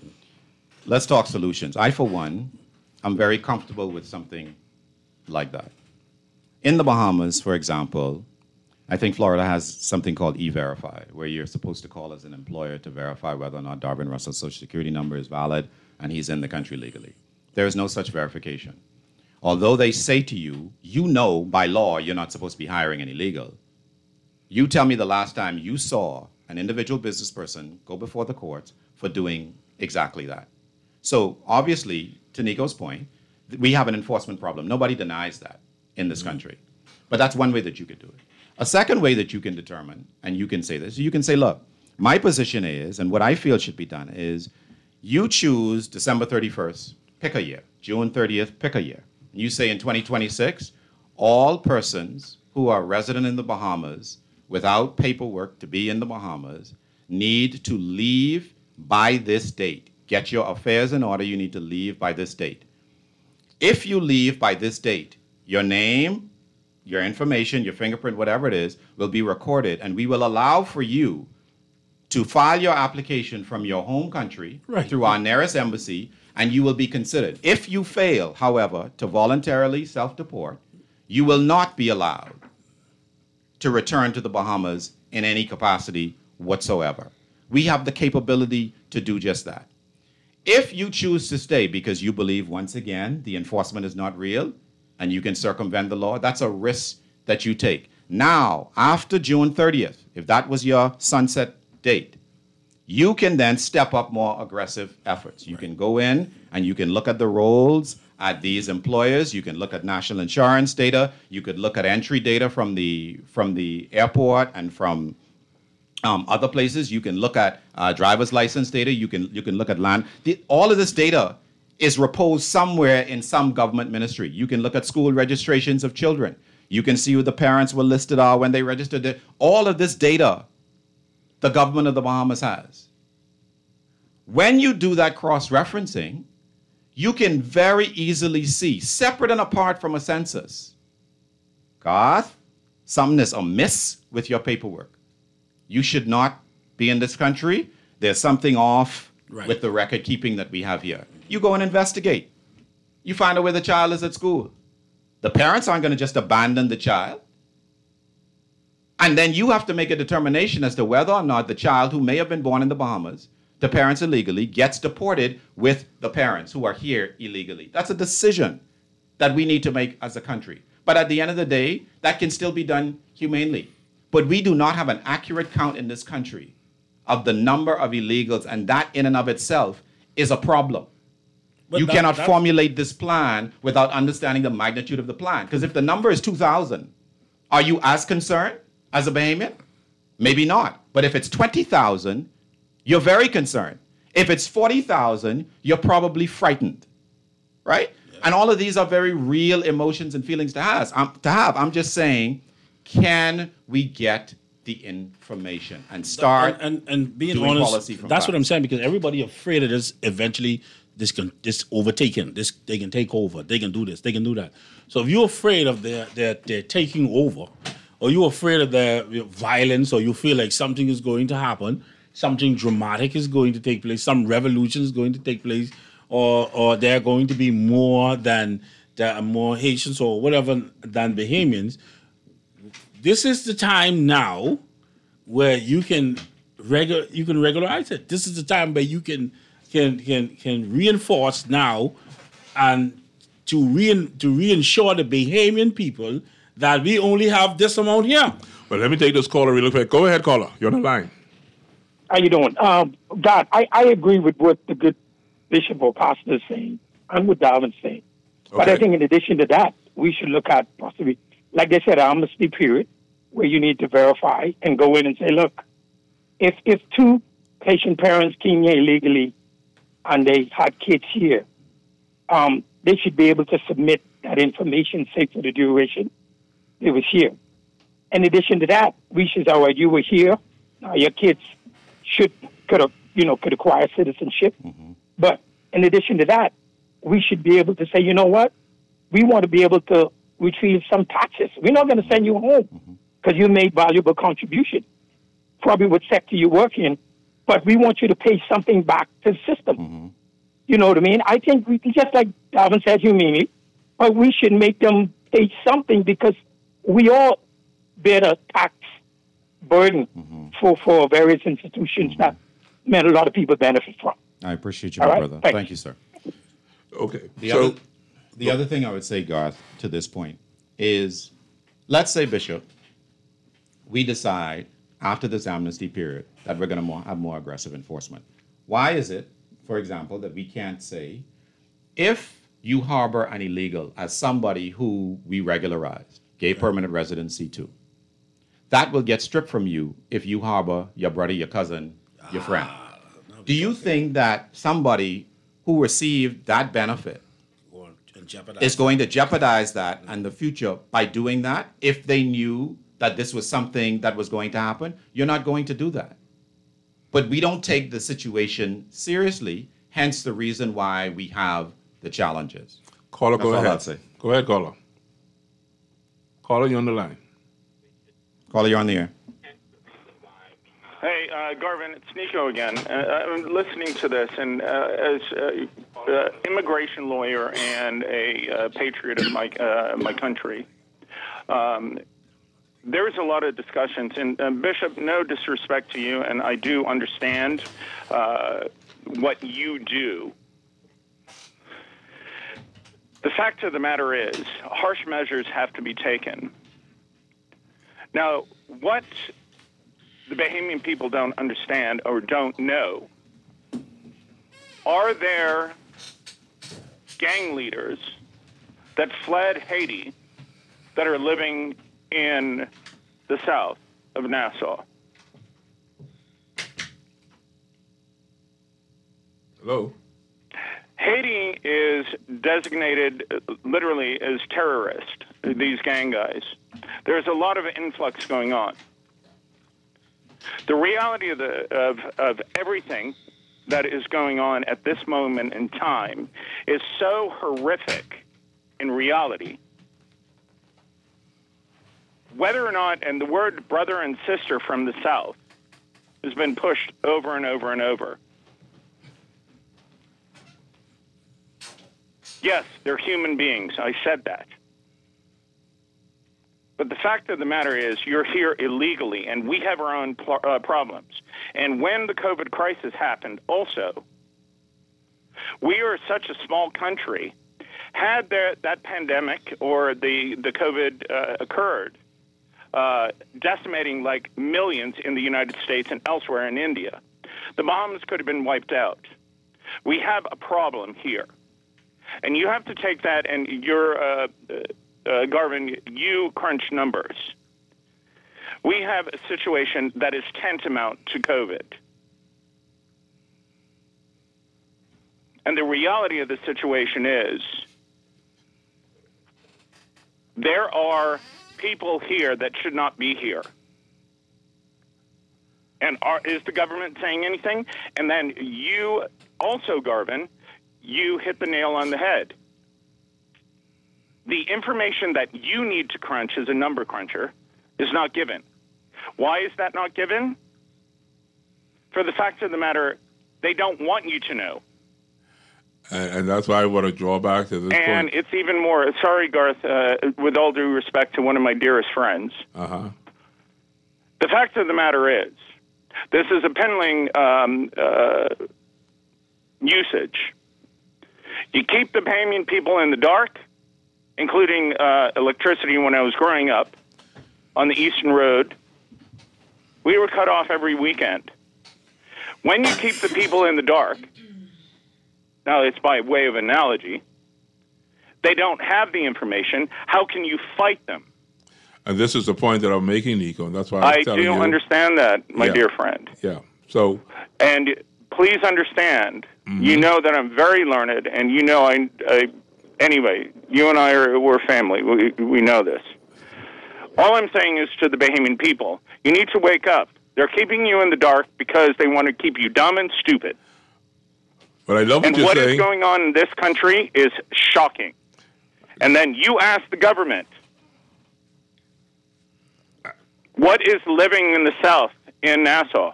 Let's talk solutions. I, for one, I'm very comfortable with something like that. In the Bahamas, for example, I think Florida has something called E-Verify, where you're supposed to call as an employer to verify whether or not Darvin Russell's social security number is valid and he's in the country legally. There is no such verification. Although they say to you, by law, you're not supposed to be hiring an illegal. You tell me the last time you saw an individual business person go before the courts for doing exactly that. So obviously, to Nico's point, we have an enforcement problem. Nobody denies that in this country. But that's one way that you could do it. A second way that you can determine, and you can say this, you can say, look, my position is, and what I feel should be done is, you choose December 31st, pick a year. June 30th, pick a year. You say in 2026, all persons who are resident in the Bahamas without paperwork to be in the Bahamas need to leave by this date. Get your affairs in order. You need to leave by this date. If you leave by this date, your name, your information, your fingerprint, whatever it is, will be recorded, and we will allow for you to file your application from your home country through our nearest embassy, and you will be considered. If you fail, however, to voluntarily self-deport, you will not be allowed to return to the Bahamas in any capacity whatsoever. We have the capability to do just that. If you choose to stay because you believe, once again, the enforcement is not real and you can circumvent the law, that's a risk that you take. Now, after June 30th, if that was your sunset date, you can then step up more aggressive efforts. You can go in and you can look at the rolls at these employers. You can look at national insurance data. You could look at entry data from the airport and from other places. You can look at driver's license data. You can look at land. All of this data is reposed somewhere in some government ministry. You can look at school registrations of children. You can see who the parents were listed are when they registered. All of this data the government of the Bahamas has. When you do that cross-referencing, you can very easily see, separate and apart from a census, Garth, something is amiss with your paperwork. You should not be in this country. There's something off with the record keeping that we have here. You go and investigate. You find out where the child is at school. The parents aren't going to just abandon the child. And then you have to make a determination as to whether or not the child who may have been born in the Bahamas, the parents illegally, gets deported with the parents who are here illegally. That's a decision that we need to make as a country. But at the end of the day, that can still be done humanely. But we do not have an accurate count in this country of the number of illegals, and that in and of itself is a problem. But you cannot formulate this plan without understanding the magnitude of the plan. Because if the number is 2,000, are you as concerned as a Bahamian? Maybe not. But if it's 20,000, you're very concerned. If it's 40,000, you're probably frightened, right? Yeah. And all of these are very real emotions and feelings to have. I'm just saying, can we get the information and start and being doing honest, policy from that's that? what I'm saying, because everybody afraid of this eventually. This overtaken. This they can take over. They can do this. They can do that. So if you're afraid of their taking over, or you're afraid of their violence, or you feel like something is going to happen, something dramatic is going to take place, some revolution is going to take place, or they're going to be more Haitians or whatever than Bahamians. This is the time now where you can regularize it. This is the time where you can reinforce now and to reinsure the Bahamian people that we only have this amount here. Well, let me take this caller real quick. Go ahead, caller. You're on the line. How you doing? God, I agree with what the good bishop or pastor is saying and what Darwin's saying. Okay. But I think in addition to that, we should look at possibly, like they said, an amnesty period where you need to verify and go in and say, look, if two patient parents came here illegally and they had kids here, they should be able to submit that information, say, for the duration they was here. In addition to that, we should say, all right, you were here, now your kids could acquire citizenship. Mm-hmm. But in addition to that, we should be able to say, you know what, we want to be able to retrieve some taxes. We're not going to send you home because you made valuable contribution, probably what sector you work in, but we want you to pay something back to the system. Mm-hmm. You know what I mean? I think we, just like Darwin said, humanely, but we should make them pay something because we all bear a tax burden for various institutions that a lot of people benefit from. I appreciate you, my brother. Thank you, sir. Okay. The other thing I would say, Garth, to this point is, let's say, Bishop, we decide after this amnesty period that we're going to have more aggressive enforcement. Why is it, for example, that we can't say, if you harbor an illegal as somebody who we regularized, gave permanent residency to, that will get stripped from you if you harbor your brother, your cousin, your friend. Do you think that somebody who received that benefit is going to jeopardize that in the future by doing that if they knew that this was something that was going to happen? You're not going to do that. But we don't take the situation seriously, hence the reason why we have the challenges. Caller, That's go all ahead. I'd say. Go ahead, caller. Caller, you're on the line. Caller, you're on the air. Hey, Garvin, it's Nico again. I'm listening to this, and as an immigration lawyer and a patriot of my country, there's a lot of discussions. And Bishop, no disrespect to you, and I do understand what you do. The fact of the matter is, harsh measures have to be taken. Now, what the Bahamian people don't understand or don't know, are there gang leaders that fled Haiti that are living in the south of Nassau. Hello? Haiti is designated literally as terrorist, these gang guys. There's a lot of influx going on. The reality of everything that is going on at this moment in time is so horrific in reality. Whether or not, and the word brother and sister from the South has been pushed over and over and over. Yes, they're human beings. I said that. But the fact of the matter is you're here illegally, and we have our own problems. And when the COVID crisis happened also, we are such a small country. Had that pandemic or the COVID occurred, decimating like millions in the United States and elsewhere in India, the Bahamas could have been wiped out. We have a problem here. And you have to take that, and you're, Garvin, you crunch numbers. We have a situation that is tantamount to COVID. And the reality of the situation is there are people here that should not be here. And is the government saying anything? And then you also, Garvin, you hit the nail on the head. The information that you need to crunch as a number cruncher is not given. Why is that not given? For the fact of the matter, they don't want you to know. And that's why I want to draw back to this point. And it's even more, sorry, Garth, with all due respect to one of my dearest friends. Uh-huh. The fact of the matter is, this is a pending usage. You keep the Bahamian people in the dark, including electricity when I was growing up on the Eastern Road. We were cut off every weekend. When you keep the people in the dark, now it's by way of analogy, they don't have the information. How can you fight them? And this is the point that I'm making, Nico, and that's why I do understand that, my dear friend. Yeah. So, and please understand, you know that I'm very learned, and you know anyway, you and we're family. We know this. All I'm saying is to the Bahamian people, you need to wake up. They're keeping you in the dark because they want to keep you dumb and stupid. But I love what you're saying. And what is going on in this country is shocking. And then you ask the government, what is living in the South in Nassau?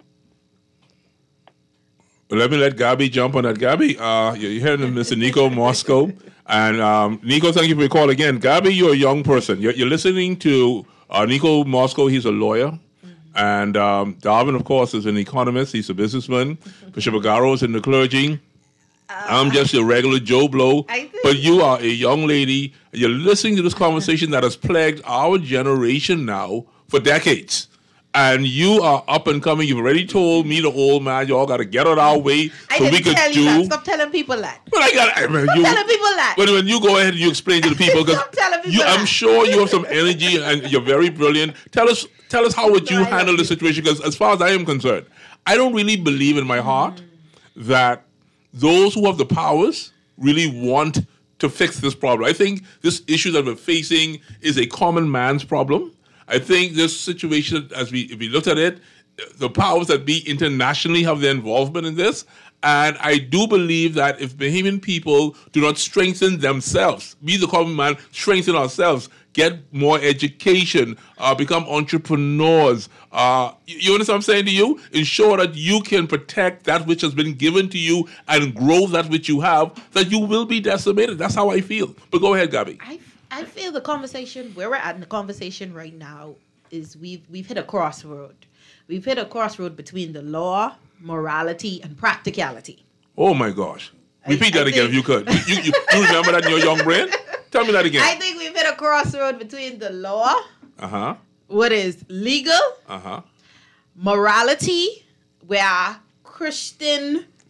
Let me let Gabi jump on that. Gabi, you're hearing Mr. Nico Moscow. And Nico, thank you for your call again. Gabi, you're a young person. You're listening to Nico Moscow. He's a lawyer. And Darwin, of course, is an economist. He's a businessman. Bishop Agaro is in the clergy. I'm just a regular Joe Blow. But you are a young lady. You're listening to this conversation that has plagued our generation now for decades. And you are up and coming. You've already told me, the old man, y'all got to get out our way so we could do. That. Stop telling people that. But Stop telling people that. But when you go ahead and you explain to the people, because I'm sure you have some energy and you're very brilliant. Tell us how would you handle the situation? Because as far as I am concerned, I don't really believe in my heart that those who have the powers really want to fix this problem. I think this issue that we're facing is a common man's problem. I think this situation, if we look at it, the powers that be internationally have their involvement in this. And I do believe that if Bahamian people do not strengthen themselves, be the common man, strengthen ourselves, get more education, become entrepreneurs, you understand what I'm saying to you? Ensure that you can protect that which has been given to you and grow that which you have, that you will be decimated. That's how I feel. But go ahead, Gabi. I feel the conversation, where we're at in the conversation right now, is we've hit a crossroad. We've hit a crossroad between the law, morality, and practicality. Oh, my gosh. Repeat that again if you could. You remember that in your young brain? Tell me that again. I think we've hit a crossroad between the law, what is legal, morality, where Christian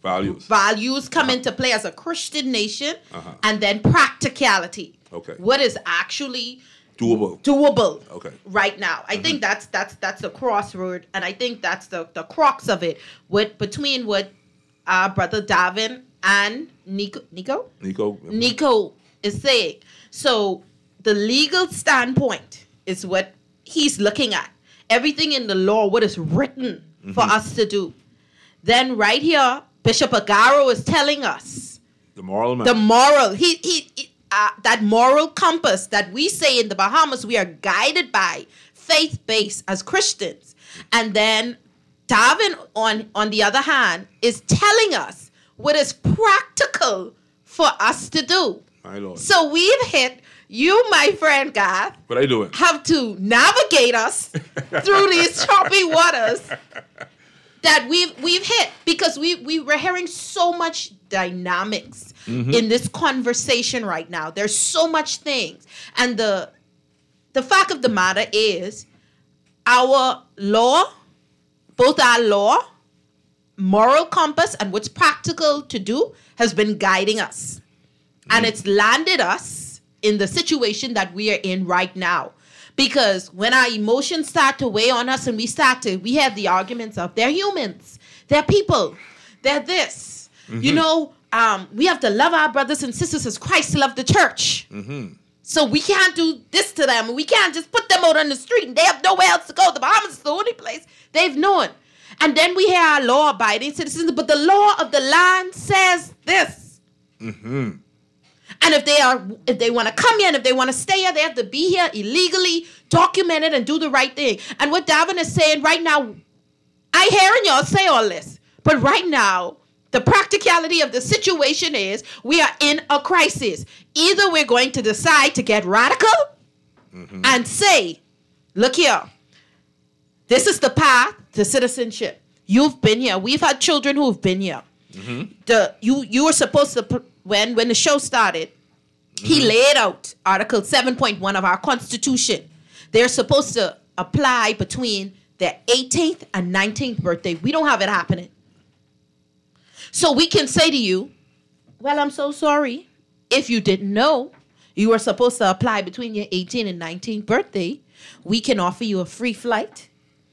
Values come into play as a Christian nation, and then practicality. Okay. What is actually doable okay. right now? I think that's the crossroad, and I think that's the crux of it. Between what Brother Davin and Nico is saying. So the legal standpoint is what he's looking at. Everything in the law, what is written for us to do. Then right here, Bishop Agaro is telling us the moral, that moral compass that we say in the Bahamas we are guided by, faith-based as Christians. And then Davin, on the other hand, is telling us what is practical for us to do. My Lord. So we've hit, you, my friend Garth, what are you doing? Have to navigate us through these choppy waters that we've hit, because we were hearing so much dynamics in this conversation right now. There's so much things. And the fact of the matter is our law, both our law, moral compass, and what's practical to do has been guiding us. And it's landed us in the situation that we are in right now. Because when our emotions start to weigh on us and we have the arguments of they're humans, they're people, they're this. You know, we have to love our brothers and sisters as Christ loved the church. So we can't do this to them. We can't just put them out on the street and they have nowhere else to go. The Bahamas is the only place they've known. And then we hear our law-abiding citizens, but the law of the land says this. And if they want to come here and if they want to stay here, they have to be here illegally, documented, and do the right thing. And what Davin is saying right now, I hearing y'all say all this, but right now, the practicality of the situation is we are in a crisis. Either we're going to decide to get radical and say, look here, this is the path to citizenship. You've been here. We've had children who've been here. You were supposed to, when the show started, he laid out Article 7.1 of our Constitution. They're supposed to apply between their 18th and 19th birthday. We don't have it happening. So we can say to you, well, I'm so sorry. If you didn't know you were supposed to apply between your 18th and 19th birthday, we can offer you a free flight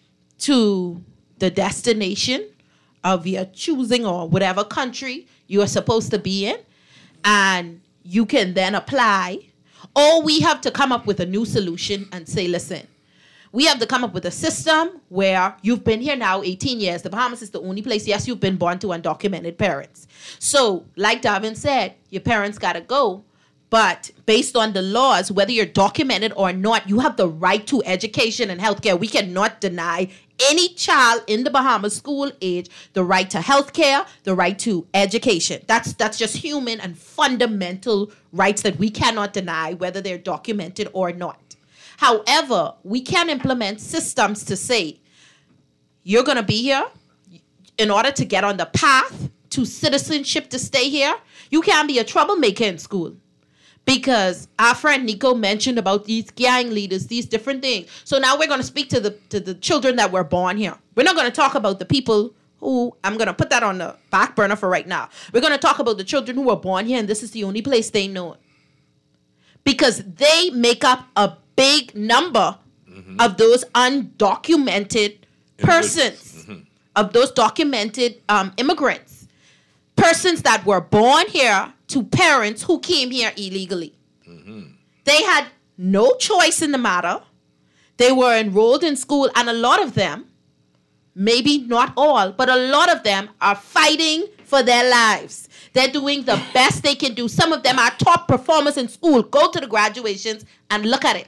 to the destination of your choosing or whatever country you are supposed to be in. And you can then apply. Or we have to come up with a new solution and say, listen, we have to come up with a system where you've been here now 18 years. The Bahamas is the only place, yes, you've been born to undocumented parents. So, like Davin said, your parents got to go. But based on the laws, whether you're documented or not, you have the right to education and healthcare. We cannot deny any child in the Bahamas school age the right to healthcare, the right to education. That's just human and fundamental rights that we cannot deny, whether they're documented or not. However, we can implement systems to say, you're going to be here in order to get on the path to citizenship to stay here. You can't be a troublemaker in school. Because our friend Nico mentioned about these gang leaders, these different things. So now we're going to speak to the children that were born here. We're not going to talk about the people who, I'm going to put that on the back burner for right now. We're going to talk about the children who were born here, and this is the only place they know it. Because they make up a big number of those undocumented persons, of those documented immigrants. Persons that were born here to parents who came here illegally. They had no choice in the matter. They were enrolled in school, and a lot of them, maybe not all, but a lot of them are fighting for their lives. They're doing the best they can do. Some of them are top performers in school. Go to the graduations and look at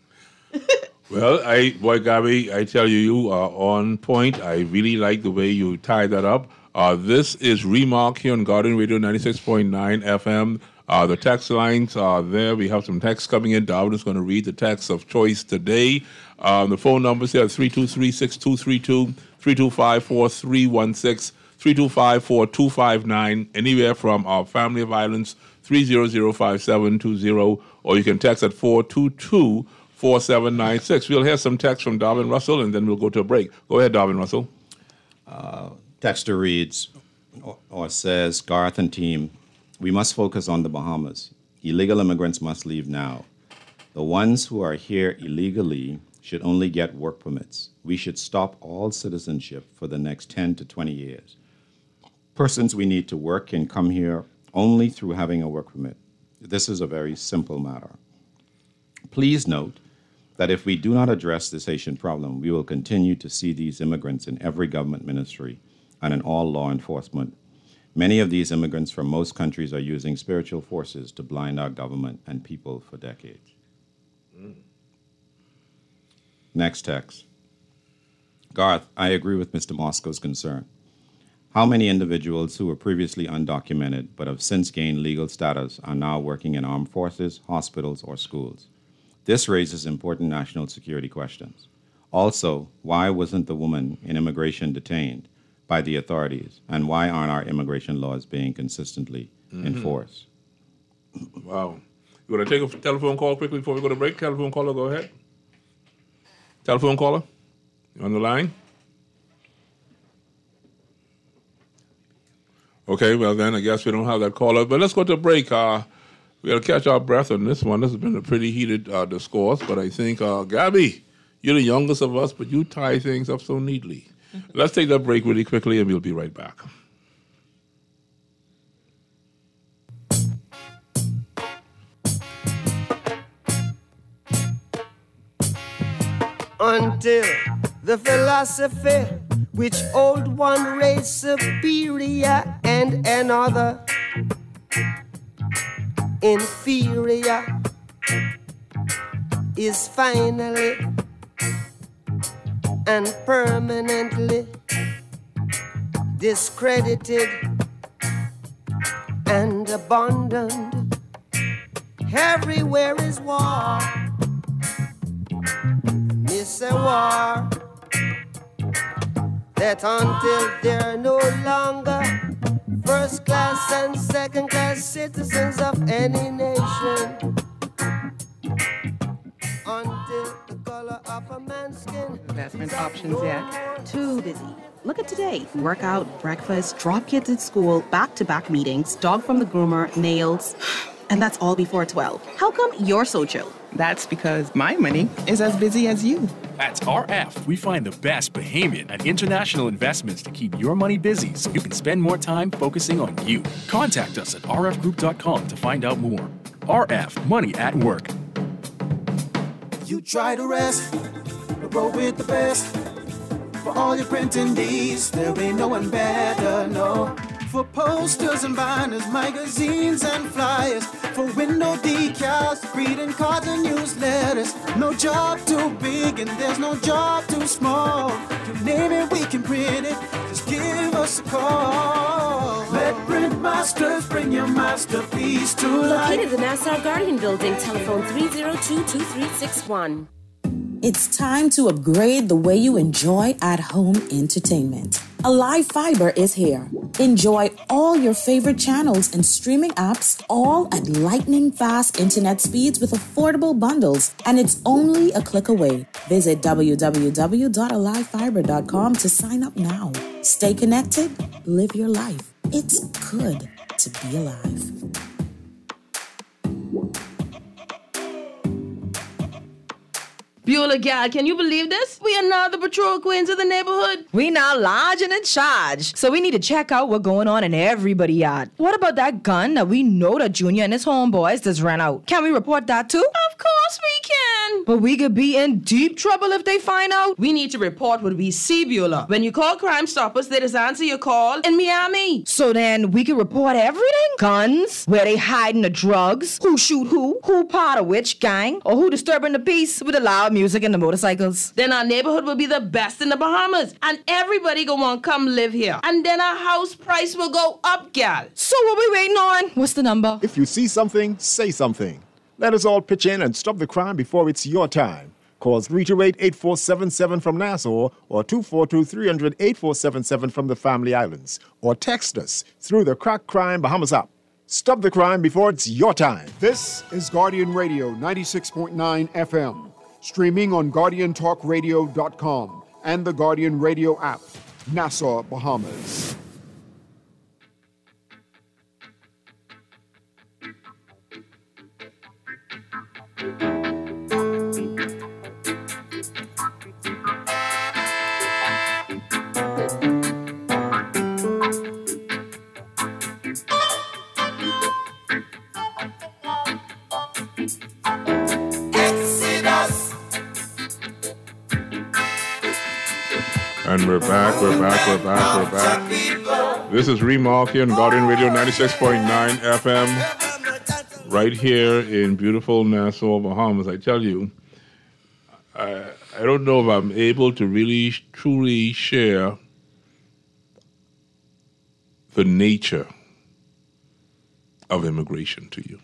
it. Well, Gabby, I tell you, you are on point. I really like the way you tie that up. This is Remark here on Garden Radio 96.9 FM. The text lines are there. We have some text coming in. Darwin is going to read the text of choice today. The phone numbers here are 323-6232, 325-4316, 325-4259, anywhere from our Family of Islands, 3005720, or you can text at 422-4796. We'll hear some text from Darwin Russell, and then we'll go to a break. Go ahead, Darwin Russell. Texter reads, or says, Garth and team, we must focus on the Bahamas. Illegal immigrants must leave now. The ones who are here illegally should only get work permits. We should stop all citizenship for the next 10 to 20 years. Persons we need to work can come here only through having a work permit. This is a very simple matter. Please note that if we do not address this Haitian problem, we will continue to see these immigrants in every government ministry and in all law enforcement. Many of these immigrants from most countries are using spiritual forces to blind our government and people for decades. Next text. Garth, I agree with Mr. Moscow's concern. How many individuals who were previously undocumented but have since gained legal status are now working in armed forces, hospitals, or schools? This raises important national security questions. Also, why wasn't the woman in immigration detained by the authorities, and why aren't our immigration laws being consistently enforced? Wow. You want to take a telephone call quickly before we go to break? Telephone caller, go ahead. Telephone caller, you on the line? Okay, well then, I guess we don't have that caller, but let's go to break. We got to catch our breath on this one. This has been a pretty heated discourse, but I think, Gabby, you're the youngest of us, but you tie things up so neatly. Let's take that break really quickly, and we'll be right back. Until the philosophy which old one race superior and another inferior is finally and permanently discredited and abandoned. Everywhere is war. It's a war that until they're no longer first class and second class citizens of any nation, until the color of a man's skin. Investment options yet? Too busy. Look at today. Workout, breakfast, drop kids at school, back-to-back meetings, dog from the groomer, nails. And that's all before 12. How come you're so chill? That's because my money is as busy as you. At RF, we find the best Bahamian and international investments to keep your money busy so you can spend more time focusing on you. Contact us at rfgroup.com to find out more. RF, money at work. You try to rest, but roll with the best. For all your printing needs, there ain't no one better, no. For posters and banners, magazines and flyers, for window decals, greeting cards and newsletters. No job too big and there's no job too small. You name it, we can print it. Just give us a call. Let Print Masters bring your masterpiece to life. Located in the Nassau Guardian Building, telephone 302-2361. It's time to upgrade the way you enjoy at-home entertainment. Alive Fiber is here. Enjoy all your favorite channels and streaming apps, all at lightning-fast internet speeds with affordable bundles, and it's only a click away. Visit www.alivefiber.com to sign up now. Stay connected, live your life. It's good to be alive. Beulah, gal, can you believe this? We are now the patrol queens of the neighborhood. We now large and in charge. So we need to check out what's going on in everybody's yard. What about that gun that we know that Junior and his homeboys just ran out? Can we report that too? Of course we can. But we could be in deep trouble if they find out. We need to report what we see, Beulah. When you call Crime Stoppers, they just answer your call in Miami. So then we can report everything? Guns, where they hiding the drugs, who shoot who part of which gang, or who disturbing the peace with the loud music and the motorcycles. Then our neighborhood will be the best in the Bahamas, and everybody gonna want to come live here. And then our house price will go up, gal. So what we waiting on? What's the number? If you see something, say something. Let us all pitch in and stop the crime before it's your time. Call 328-8477 from Nassau or 242-300-8477 from the Family Islands. Or text us through the Crack Crime Bahamas app. Stop the crime before it's your time. This is Guardian Radio 96.9 FM. Streaming on GuardianTalkRadio.com and the Guardian Radio app, Nassau, Bahamas. We're back. This is Remark here on Guardian Radio 96.9 FM, right here in beautiful Nassau, Bahamas. I tell you, I don't know if I'm able to really, truly share the nature of immigration to you.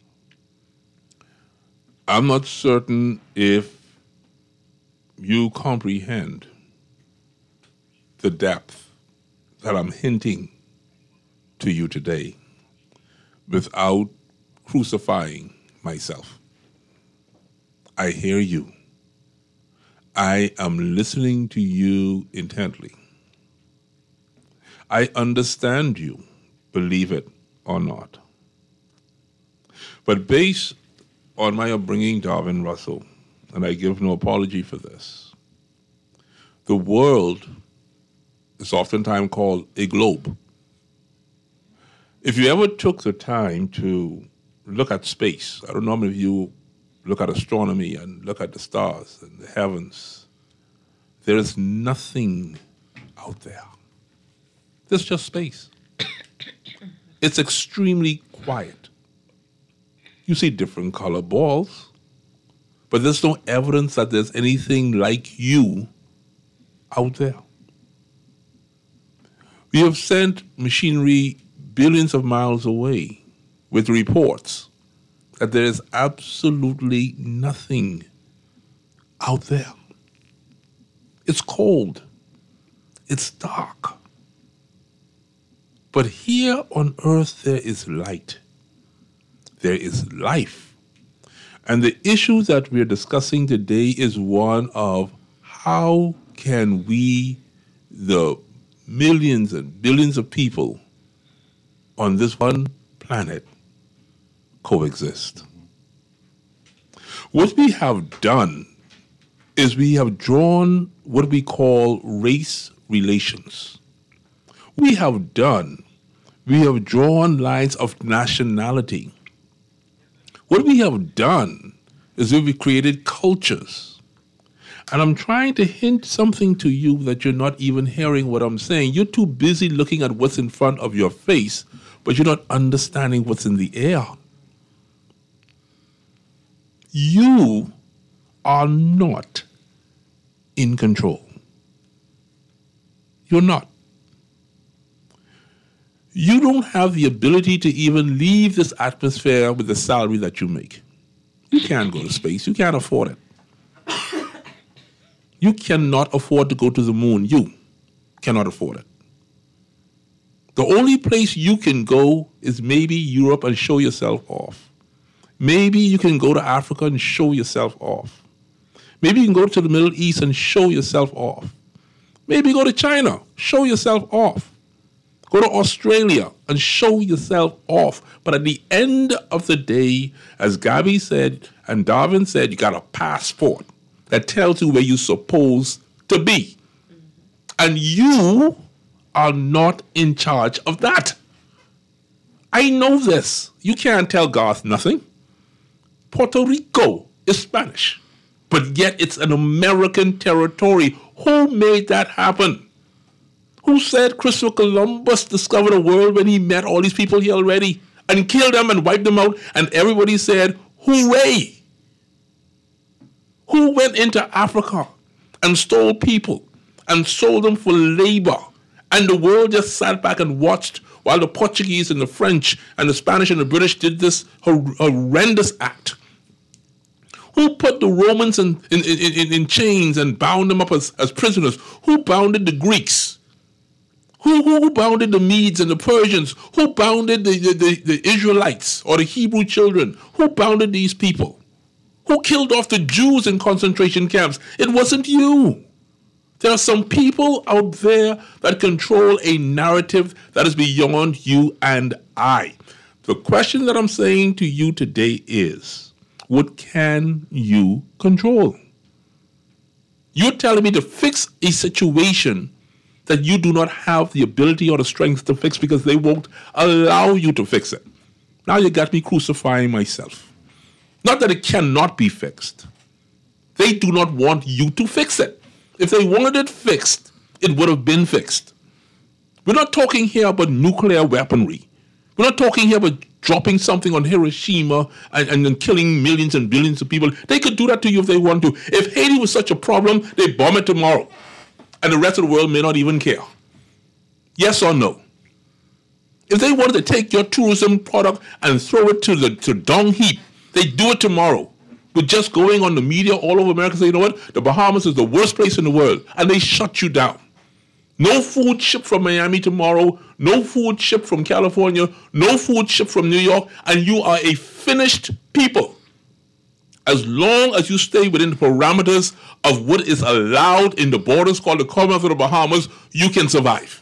I'm not certain if you comprehend the depth that I'm hinting to you today without crucifying myself. I hear you. I am listening to you intently. I understand you, believe it or not. But based on my upbringing, Darvin Russell, and I give no apology for this, the world is oftentimes called a globe. If you ever took the time to look at space, I don't know if you look at astronomy and look at the stars and the heavens, there is nothing out there. There's just space. It's extremely quiet. You see different color balls, but there's no evidence that there's anything like you out there. We have sent machinery billions of miles away with reports that there is absolutely nothing out there. It's cold. It's dark. But here on earth, there is light. There is life. And the issue that we're discussing today is one of how can we, the millions and billions of people on this one planet, coexist. What we have done is we have drawn what we call race relations. We have drawn lines of nationality. What we have done is we've created cultures. And I'm trying to hint something to you that you're not even hearing what I'm saying. You're too busy looking at what's in front of your face, but you're not understanding what's in the air. You are not in control. You're not. You don't have the ability to even leave this atmosphere with the salary that you make. You can't go to space. You can't afford it. You cannot afford to go to the moon. You cannot afford it. The only place you can go is maybe Europe and show yourself off. Maybe you can go to Africa and show yourself off. Maybe you can go to the Middle East and show yourself off. Maybe go to China, show yourself off. Go to Australia and show yourself off. But at the end of the day, as Gabby said and Darvin said, you got a passport that tells you where you're supposed to be. And you are not in charge of that. I know this. You can't tell Garth nothing. Puerto Rico is Spanish, but yet it's an American territory. Who made that happen? Who said Christopher Columbus discovered the world when he met all these people here already and killed them and wiped them out? And everybody said, hooray! Who went into Africa and stole people and sold them for labor? And the world just sat back and watched while the Portuguese and the French and the Spanish and the British did this horrendous act. Who put the Romans in chains and bound them up as prisoners? Who bounded the Greeks? Who bounded the Medes and the Persians? Who bounded the Israelites or the Hebrew children? Who bounded these people? Who killed off the Jews in concentration camps? It wasn't you. There are some people out there that control a narrative that is beyond you and I. The question that I'm saying to you today is, what can you control? You're telling me to fix a situation that you do not have the ability or the strength to fix because they won't allow you to fix it. Now you got me crucifying myself. Not that it cannot be fixed. They do not want you to fix it. If they wanted it fixed, it would have been fixed. We're not talking here about nuclear weaponry. We're not talking here about dropping something on Hiroshima and killing millions and billions of people. They could do that to you if they want to. If Haiti was such a problem, they bomb it tomorrow. And the rest of the world may not even care. Yes or no? If they wanted to take your tourism product and throw it to the dung heap, they do it tomorrow. With just going on the media all over America, say, you know what? The Bahamas is the worst place in the world. And they shut you down. No food shipped from Miami tomorrow. No food shipped from California. No food shipped from New York. And you are a finished people. As long as you stay within the parameters of what is allowed in the borders called the Commonwealth of the Bahamas, you can survive.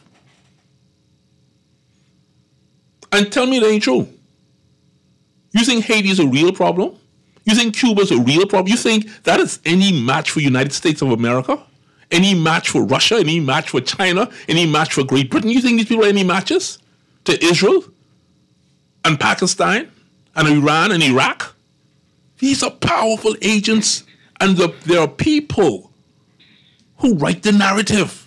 And tell me it ain't true. You think Haiti is a real problem? You think Cuba is a real problem? You think that is any match for United States of America? Any match for Russia? Any match for China? Any match for Great Britain? You think these people are any matches to Israel and Pakistan and Iran and Iraq? These are powerful agents, and there are people who write the narrative.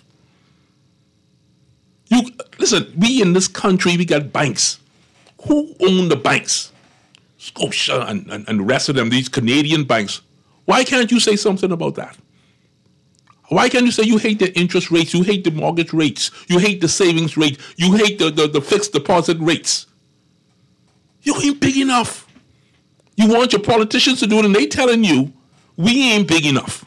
Listen, we in this country, we got banks. Who own the banks? Scotia and the rest of them, these Canadian banks. Why can't you say something about that? Why can't you say you hate the interest rates, you hate the mortgage rates, you hate the savings rate, you hate the fixed deposit rates? You ain't big enough. You want your politicians to do it, and they telling you, we ain't big enough.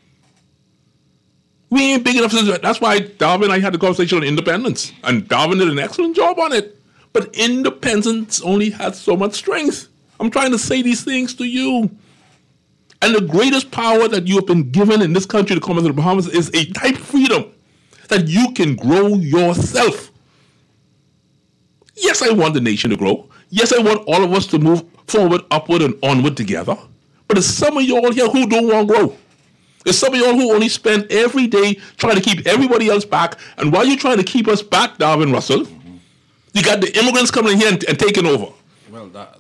We ain't big enough. That's why Darwin and I had the conversation on independence, and Darwin did an excellent job on it. But independence only has so much strength. I'm trying to say these things to you. And the greatest power that you have been given in this country, the Commonwealth of the Bahamas, is a type of freedom that you can grow yourself. Yes, I want the nation to grow. Yes, I want all of us to move forward, upward, and onward together. But there's some of y'all here who don't want to grow. There's some of y'all who only spend every day trying to keep everybody else back. And while you're trying to keep us back, Darwin Russell, you got the immigrants coming in here and taking over. Well, that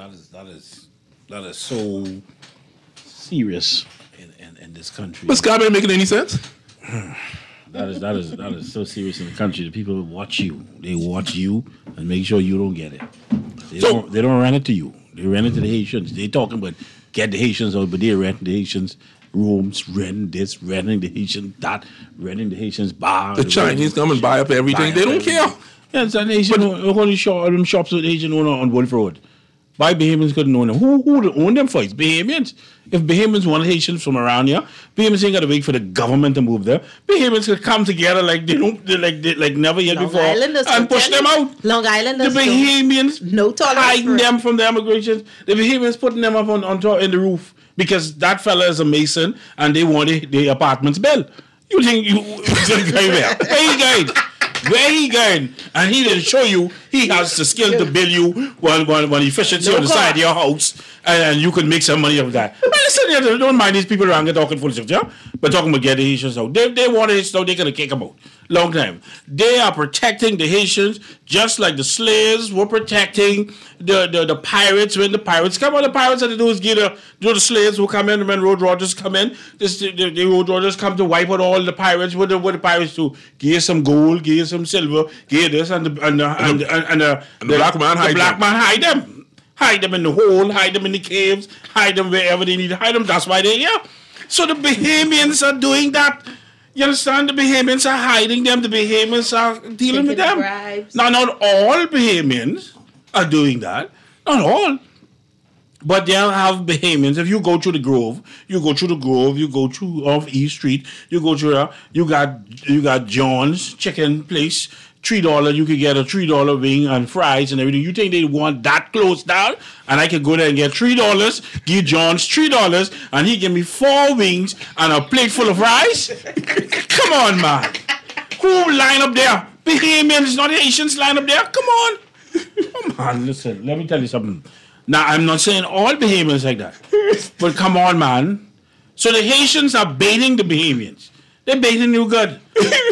is so serious in this country. But Scott ain't making any sense. That is so serious in the country. The people watch you. They watch you and make sure you don't get it. They don't run it to you. They run it to the Haitians. They talking about get the Haitians out, but they rent the Haitians rooms, renting this, renting the Haitians that, renting the Haitians bar. The Chinese come and buy up everything. They don't care. Yeah, it's an Haitian only shops with Haitian owner on Wolf Road. Why Bahamians couldn't own them? Who own them for? It's Bahamians. If Bahamians want Haitians from around here, Bahamians ain't got to wait for the government to move there. Bahamians could come together like they never yet before and push them out. Long Islanders. The Bahamians no hiding them from the immigrations. The Bahamians putting them up on top in the roof because that fella is a mason and they want the apartments built. You think you going where? Where he going? Where he going? And he didn't show you he has the skill to bill you when efficiency on the side of your house and you can make some money of that. But listen, don't mind these people around here talking full shit, yeah? But talking about getting the Haitians out. They want Haitians out, they're going to kick them out. Long time. They are protecting the Haitians just like the slaves were protecting the pirates when the pirates come. All the pirates had to do is get the slaves who come in when Road Rogers come in. The Road Rogers come to wipe out all the pirates. What the pirates do? Give some gold, give some silver, give this and the black man hide them. Hide them in the hole, hide them in the caves, hide them wherever they need to hide them. That's why they're here. So the Bahamians are doing that. You understand? The Bahamians are hiding them. The Bahamians are dealing with them. Now, not all Bahamians are doing that. Not all. But they'll have Bahamians. If you go through the Grove, you go through off East Street, you go through there, you got John's chicken place. $3, you could get a $3 wing and fries and everything. You think they want that close down? And I could go there and get $3, give John's $3, and he give me 4 wings and a plate full of rice? Come on, man. Who line up there? Bahamians, not Haitians line up there? Come on. Come on, listen, let me tell you something. Now, I'm not saying all Bahamians like that. But come on, man. So the Haitians are baiting the Bahamians. They're baiting you good.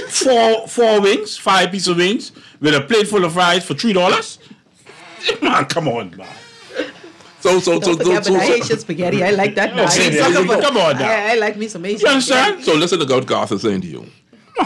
4 wings, 5 pieces of wings, with a plate full of fries for $3. Man, come on, man. So Haitian spaghetti. I like that. Come on now. I like me some Haitian. You understand? So listen to what Garth is saying to you.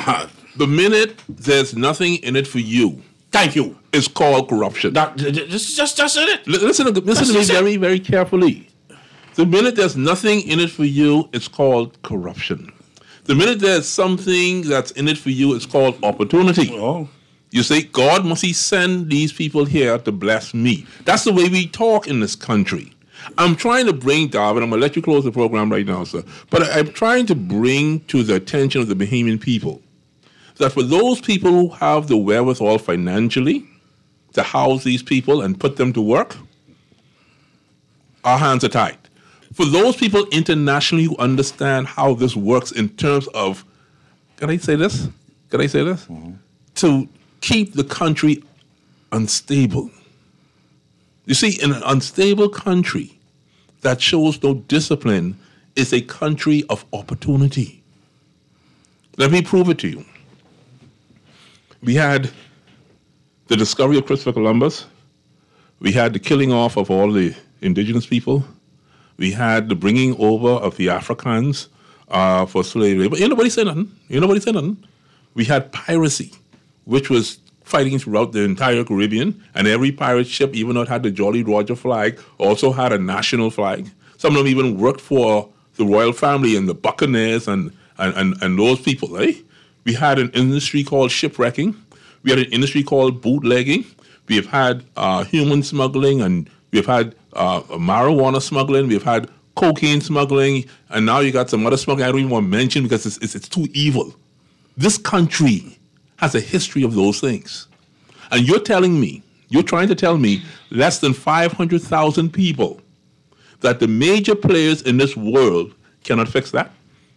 The minute there's nothing in it for you, thank you, it's called corruption. Just it. Listen to me very, very carefully. The minute there's nothing in it for you, it's called corruption. The minute there's something that's in it for you, it's called opportunity. Oh. You say, God, must he send these people here to bless me? That's the way we talk in this country. I'm trying to bring, Darwin, I'm going to let you close the program right now, sir, but I'm trying to bring to the attention of the Bahamian people that for those people who have the wherewithal financially to house these people and put them to work, our hands are tied. For those people internationally who understand how this works in terms of, can I say this? Mm-hmm. To keep the country unstable. You see, in an unstable country that shows no discipline is a country of opportunity. Let me prove it to you. We had the discovery of Christopher Columbus. We had the killing off of all the indigenous people. We had the bringing over of the Africans for slavery. But nobody said nothing. We had piracy, which was fighting throughout the entire Caribbean, and every pirate ship, even though it had the Jolly Roger flag, also had a national flag. Some of them even worked for the royal family and the buccaneers and those people, eh? We had an industry called shipwrecking. We had an industry called bootlegging. We have had human smuggling, and we've had marijuana smuggling. We've had cocaine smuggling, and now you got some other smuggling I don't even want to mention because it's too evil. This country has a history of those things. And you're trying to tell me less than 500,000 people that the major players in this world cannot fix that?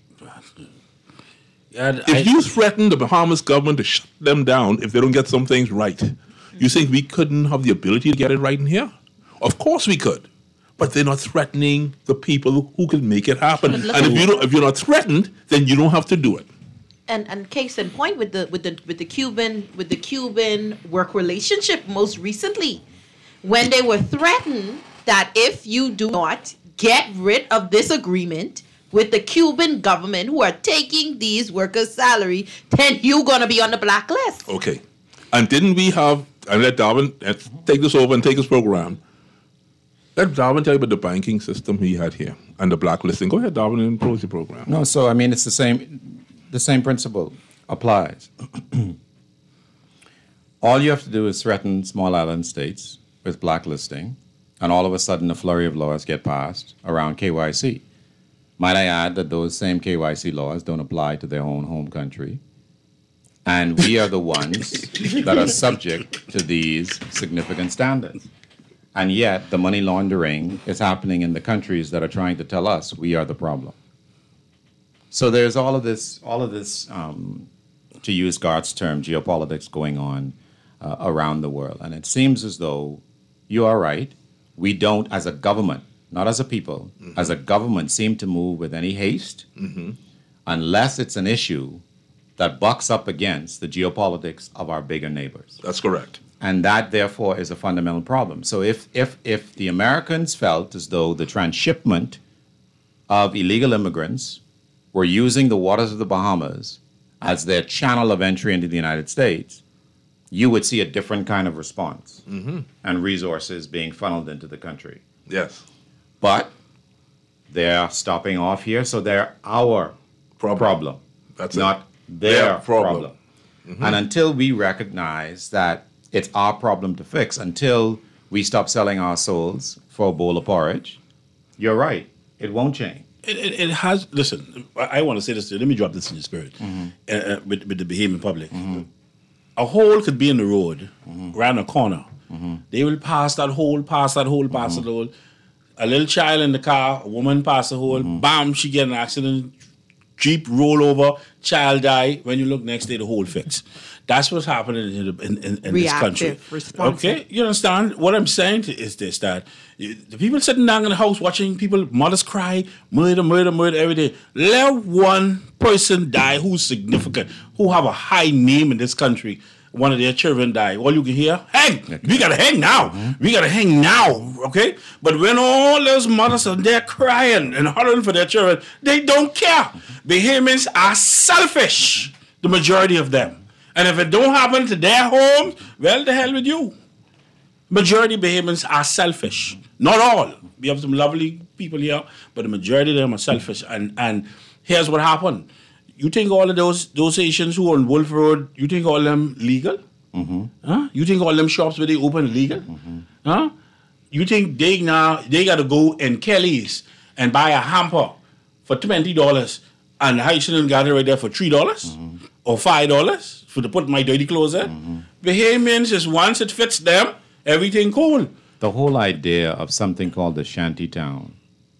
If you threaten the Bahamas government to shut them down if they don't get some things right, you think we couldn't have the ability to get it right in here? Of course we could. But they're not threatening the people who can make it happen. And if you're not threatened, then you don't have to do it. And case in point with the Cuban work relationship most recently, when they were threatened that if you do not get rid of this agreement with the Cuban government who are taking these workers' salary, then you're gonna be on the blacklist. Okay, and didn't we have? And let Darwin take this over and take his program. Let Darwin tell you about the banking system he had here and the blacklisting. Go ahead, Darwin, and close your program. No, so I mean it's the same. The same principle applies. All you have to do is threaten small island states with blacklisting, and all of a sudden a flurry of laws get passed around KYC. Might I add that those same KYC laws don't apply to their own home country, and we are the ones that are subject to these significant standards. And yet the money laundering is happening in the countries that are trying to tell us we are the problem. So there's all of this, to use Garth's term, geopolitics going on around the world. And it seems as though you are right. We don't, as a government, not as a people, as a government, seem to move with any haste unless it's an issue that bucks up against the geopolitics of our bigger neighbors. That's correct. And that, therefore, is a fundamental problem. So if the Americans felt as though the transshipment of illegal immigrants were using the waters of the Bahamas as their channel of entry into the United States, you would see a different kind of response and resources being funneled into the country. Yes. But they're stopping off here, so they're our problem. That's not their problem. And until we recognize that it's our problem to fix, until we stop selling our souls for a bowl of porridge, you're right, it won't change. It has. Listen, I want to say this. Let me drop this in your spirit. With the Bahamian public, a hole could be in the road, around a corner. They will pass that hole. A little child in the car, a woman pass the hole. Bam! She get an accident. Jeep roll over. Child die. When you look next day, the hole fixed. That's what's happening in this country. Okay, you understand? What I'm saying is this: that the people sitting down in the house watching people, mothers cry, murder every day. Let one person die who's significant, who have a high name in this country. One of their children die. All you can hear, hang! We gotta hang now. We gotta hang now. Okay? But when all those mothers are there crying and hollering for their children, they don't care. Bahamians are selfish. The majority of them. And if it don't happen to their homes, well, the hell with you. Majority of Bahamians are selfish. Not all. We have some lovely people here, but the majority of them are selfish. And here's what happened. You think all of those Asians who are on Wolf Road, you think all of them legal? Mm-hmm. Huh? You think all them shops where they open legal? Mm-hmm. Huh? You think they got to go in Kelly's and buy a hamper for $20 and Haitian got it right there for $3 or $5 for to put my dirty clothes in? Bahamians is once it fits them, everything cool. The whole idea of something called the shanty town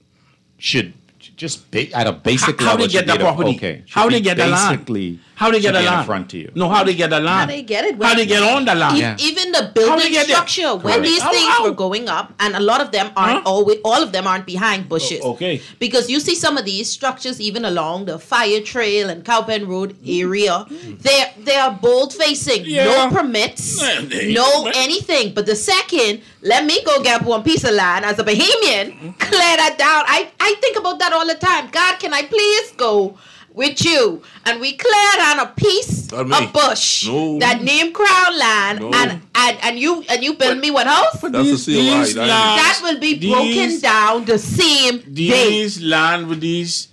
should just be at a basic How level. they get the property? Okay. How they get the land? Basically, How they get the should be in land? front to you. No, how they get the land? How they get it? How they get on the land? Even the How building they get there? structure, when these things were going up, and a lot of them aren't always, all of them aren't behind bushes. Okay. Because you see some of these structures even along the Fire Trail and Cowpen Road area, they are bold facing, no permits, no anything. But the second, let me go get one piece of land as a Bahamian, clear that down. I think about that all the time. God, can I please go with you? And we cleared on a piece of bush that named Crown Land, and you build me one house. That's a COI. That will be broken down the same day. These land with these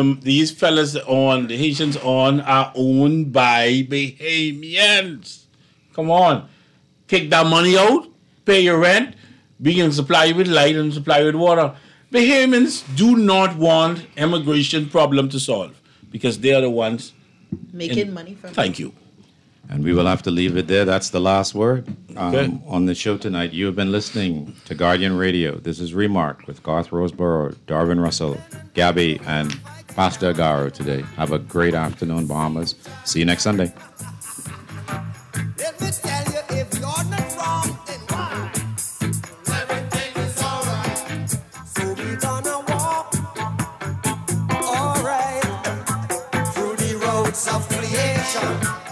fellas on, the Haitians on, are owned by Bahamians. Come on. Take that money out, pay your rent, we can supply you with light and supply you with water. Bahamians do not want immigration problem to solve because they are the ones making money from Thank you. And we will have to leave it there. That's the last word Okay. on the show tonight. You have been listening to Guardian Radio. This is Remark with Garth Roseborough, Darvin Russell, Gabby, and Pastor Agaro today. Have a great afternoon, Bahamas. See you next Sunday. Let me tell you, if you're not wrong, then why? Everything is alright. So we're gonna walk, alright, through the roads of creation.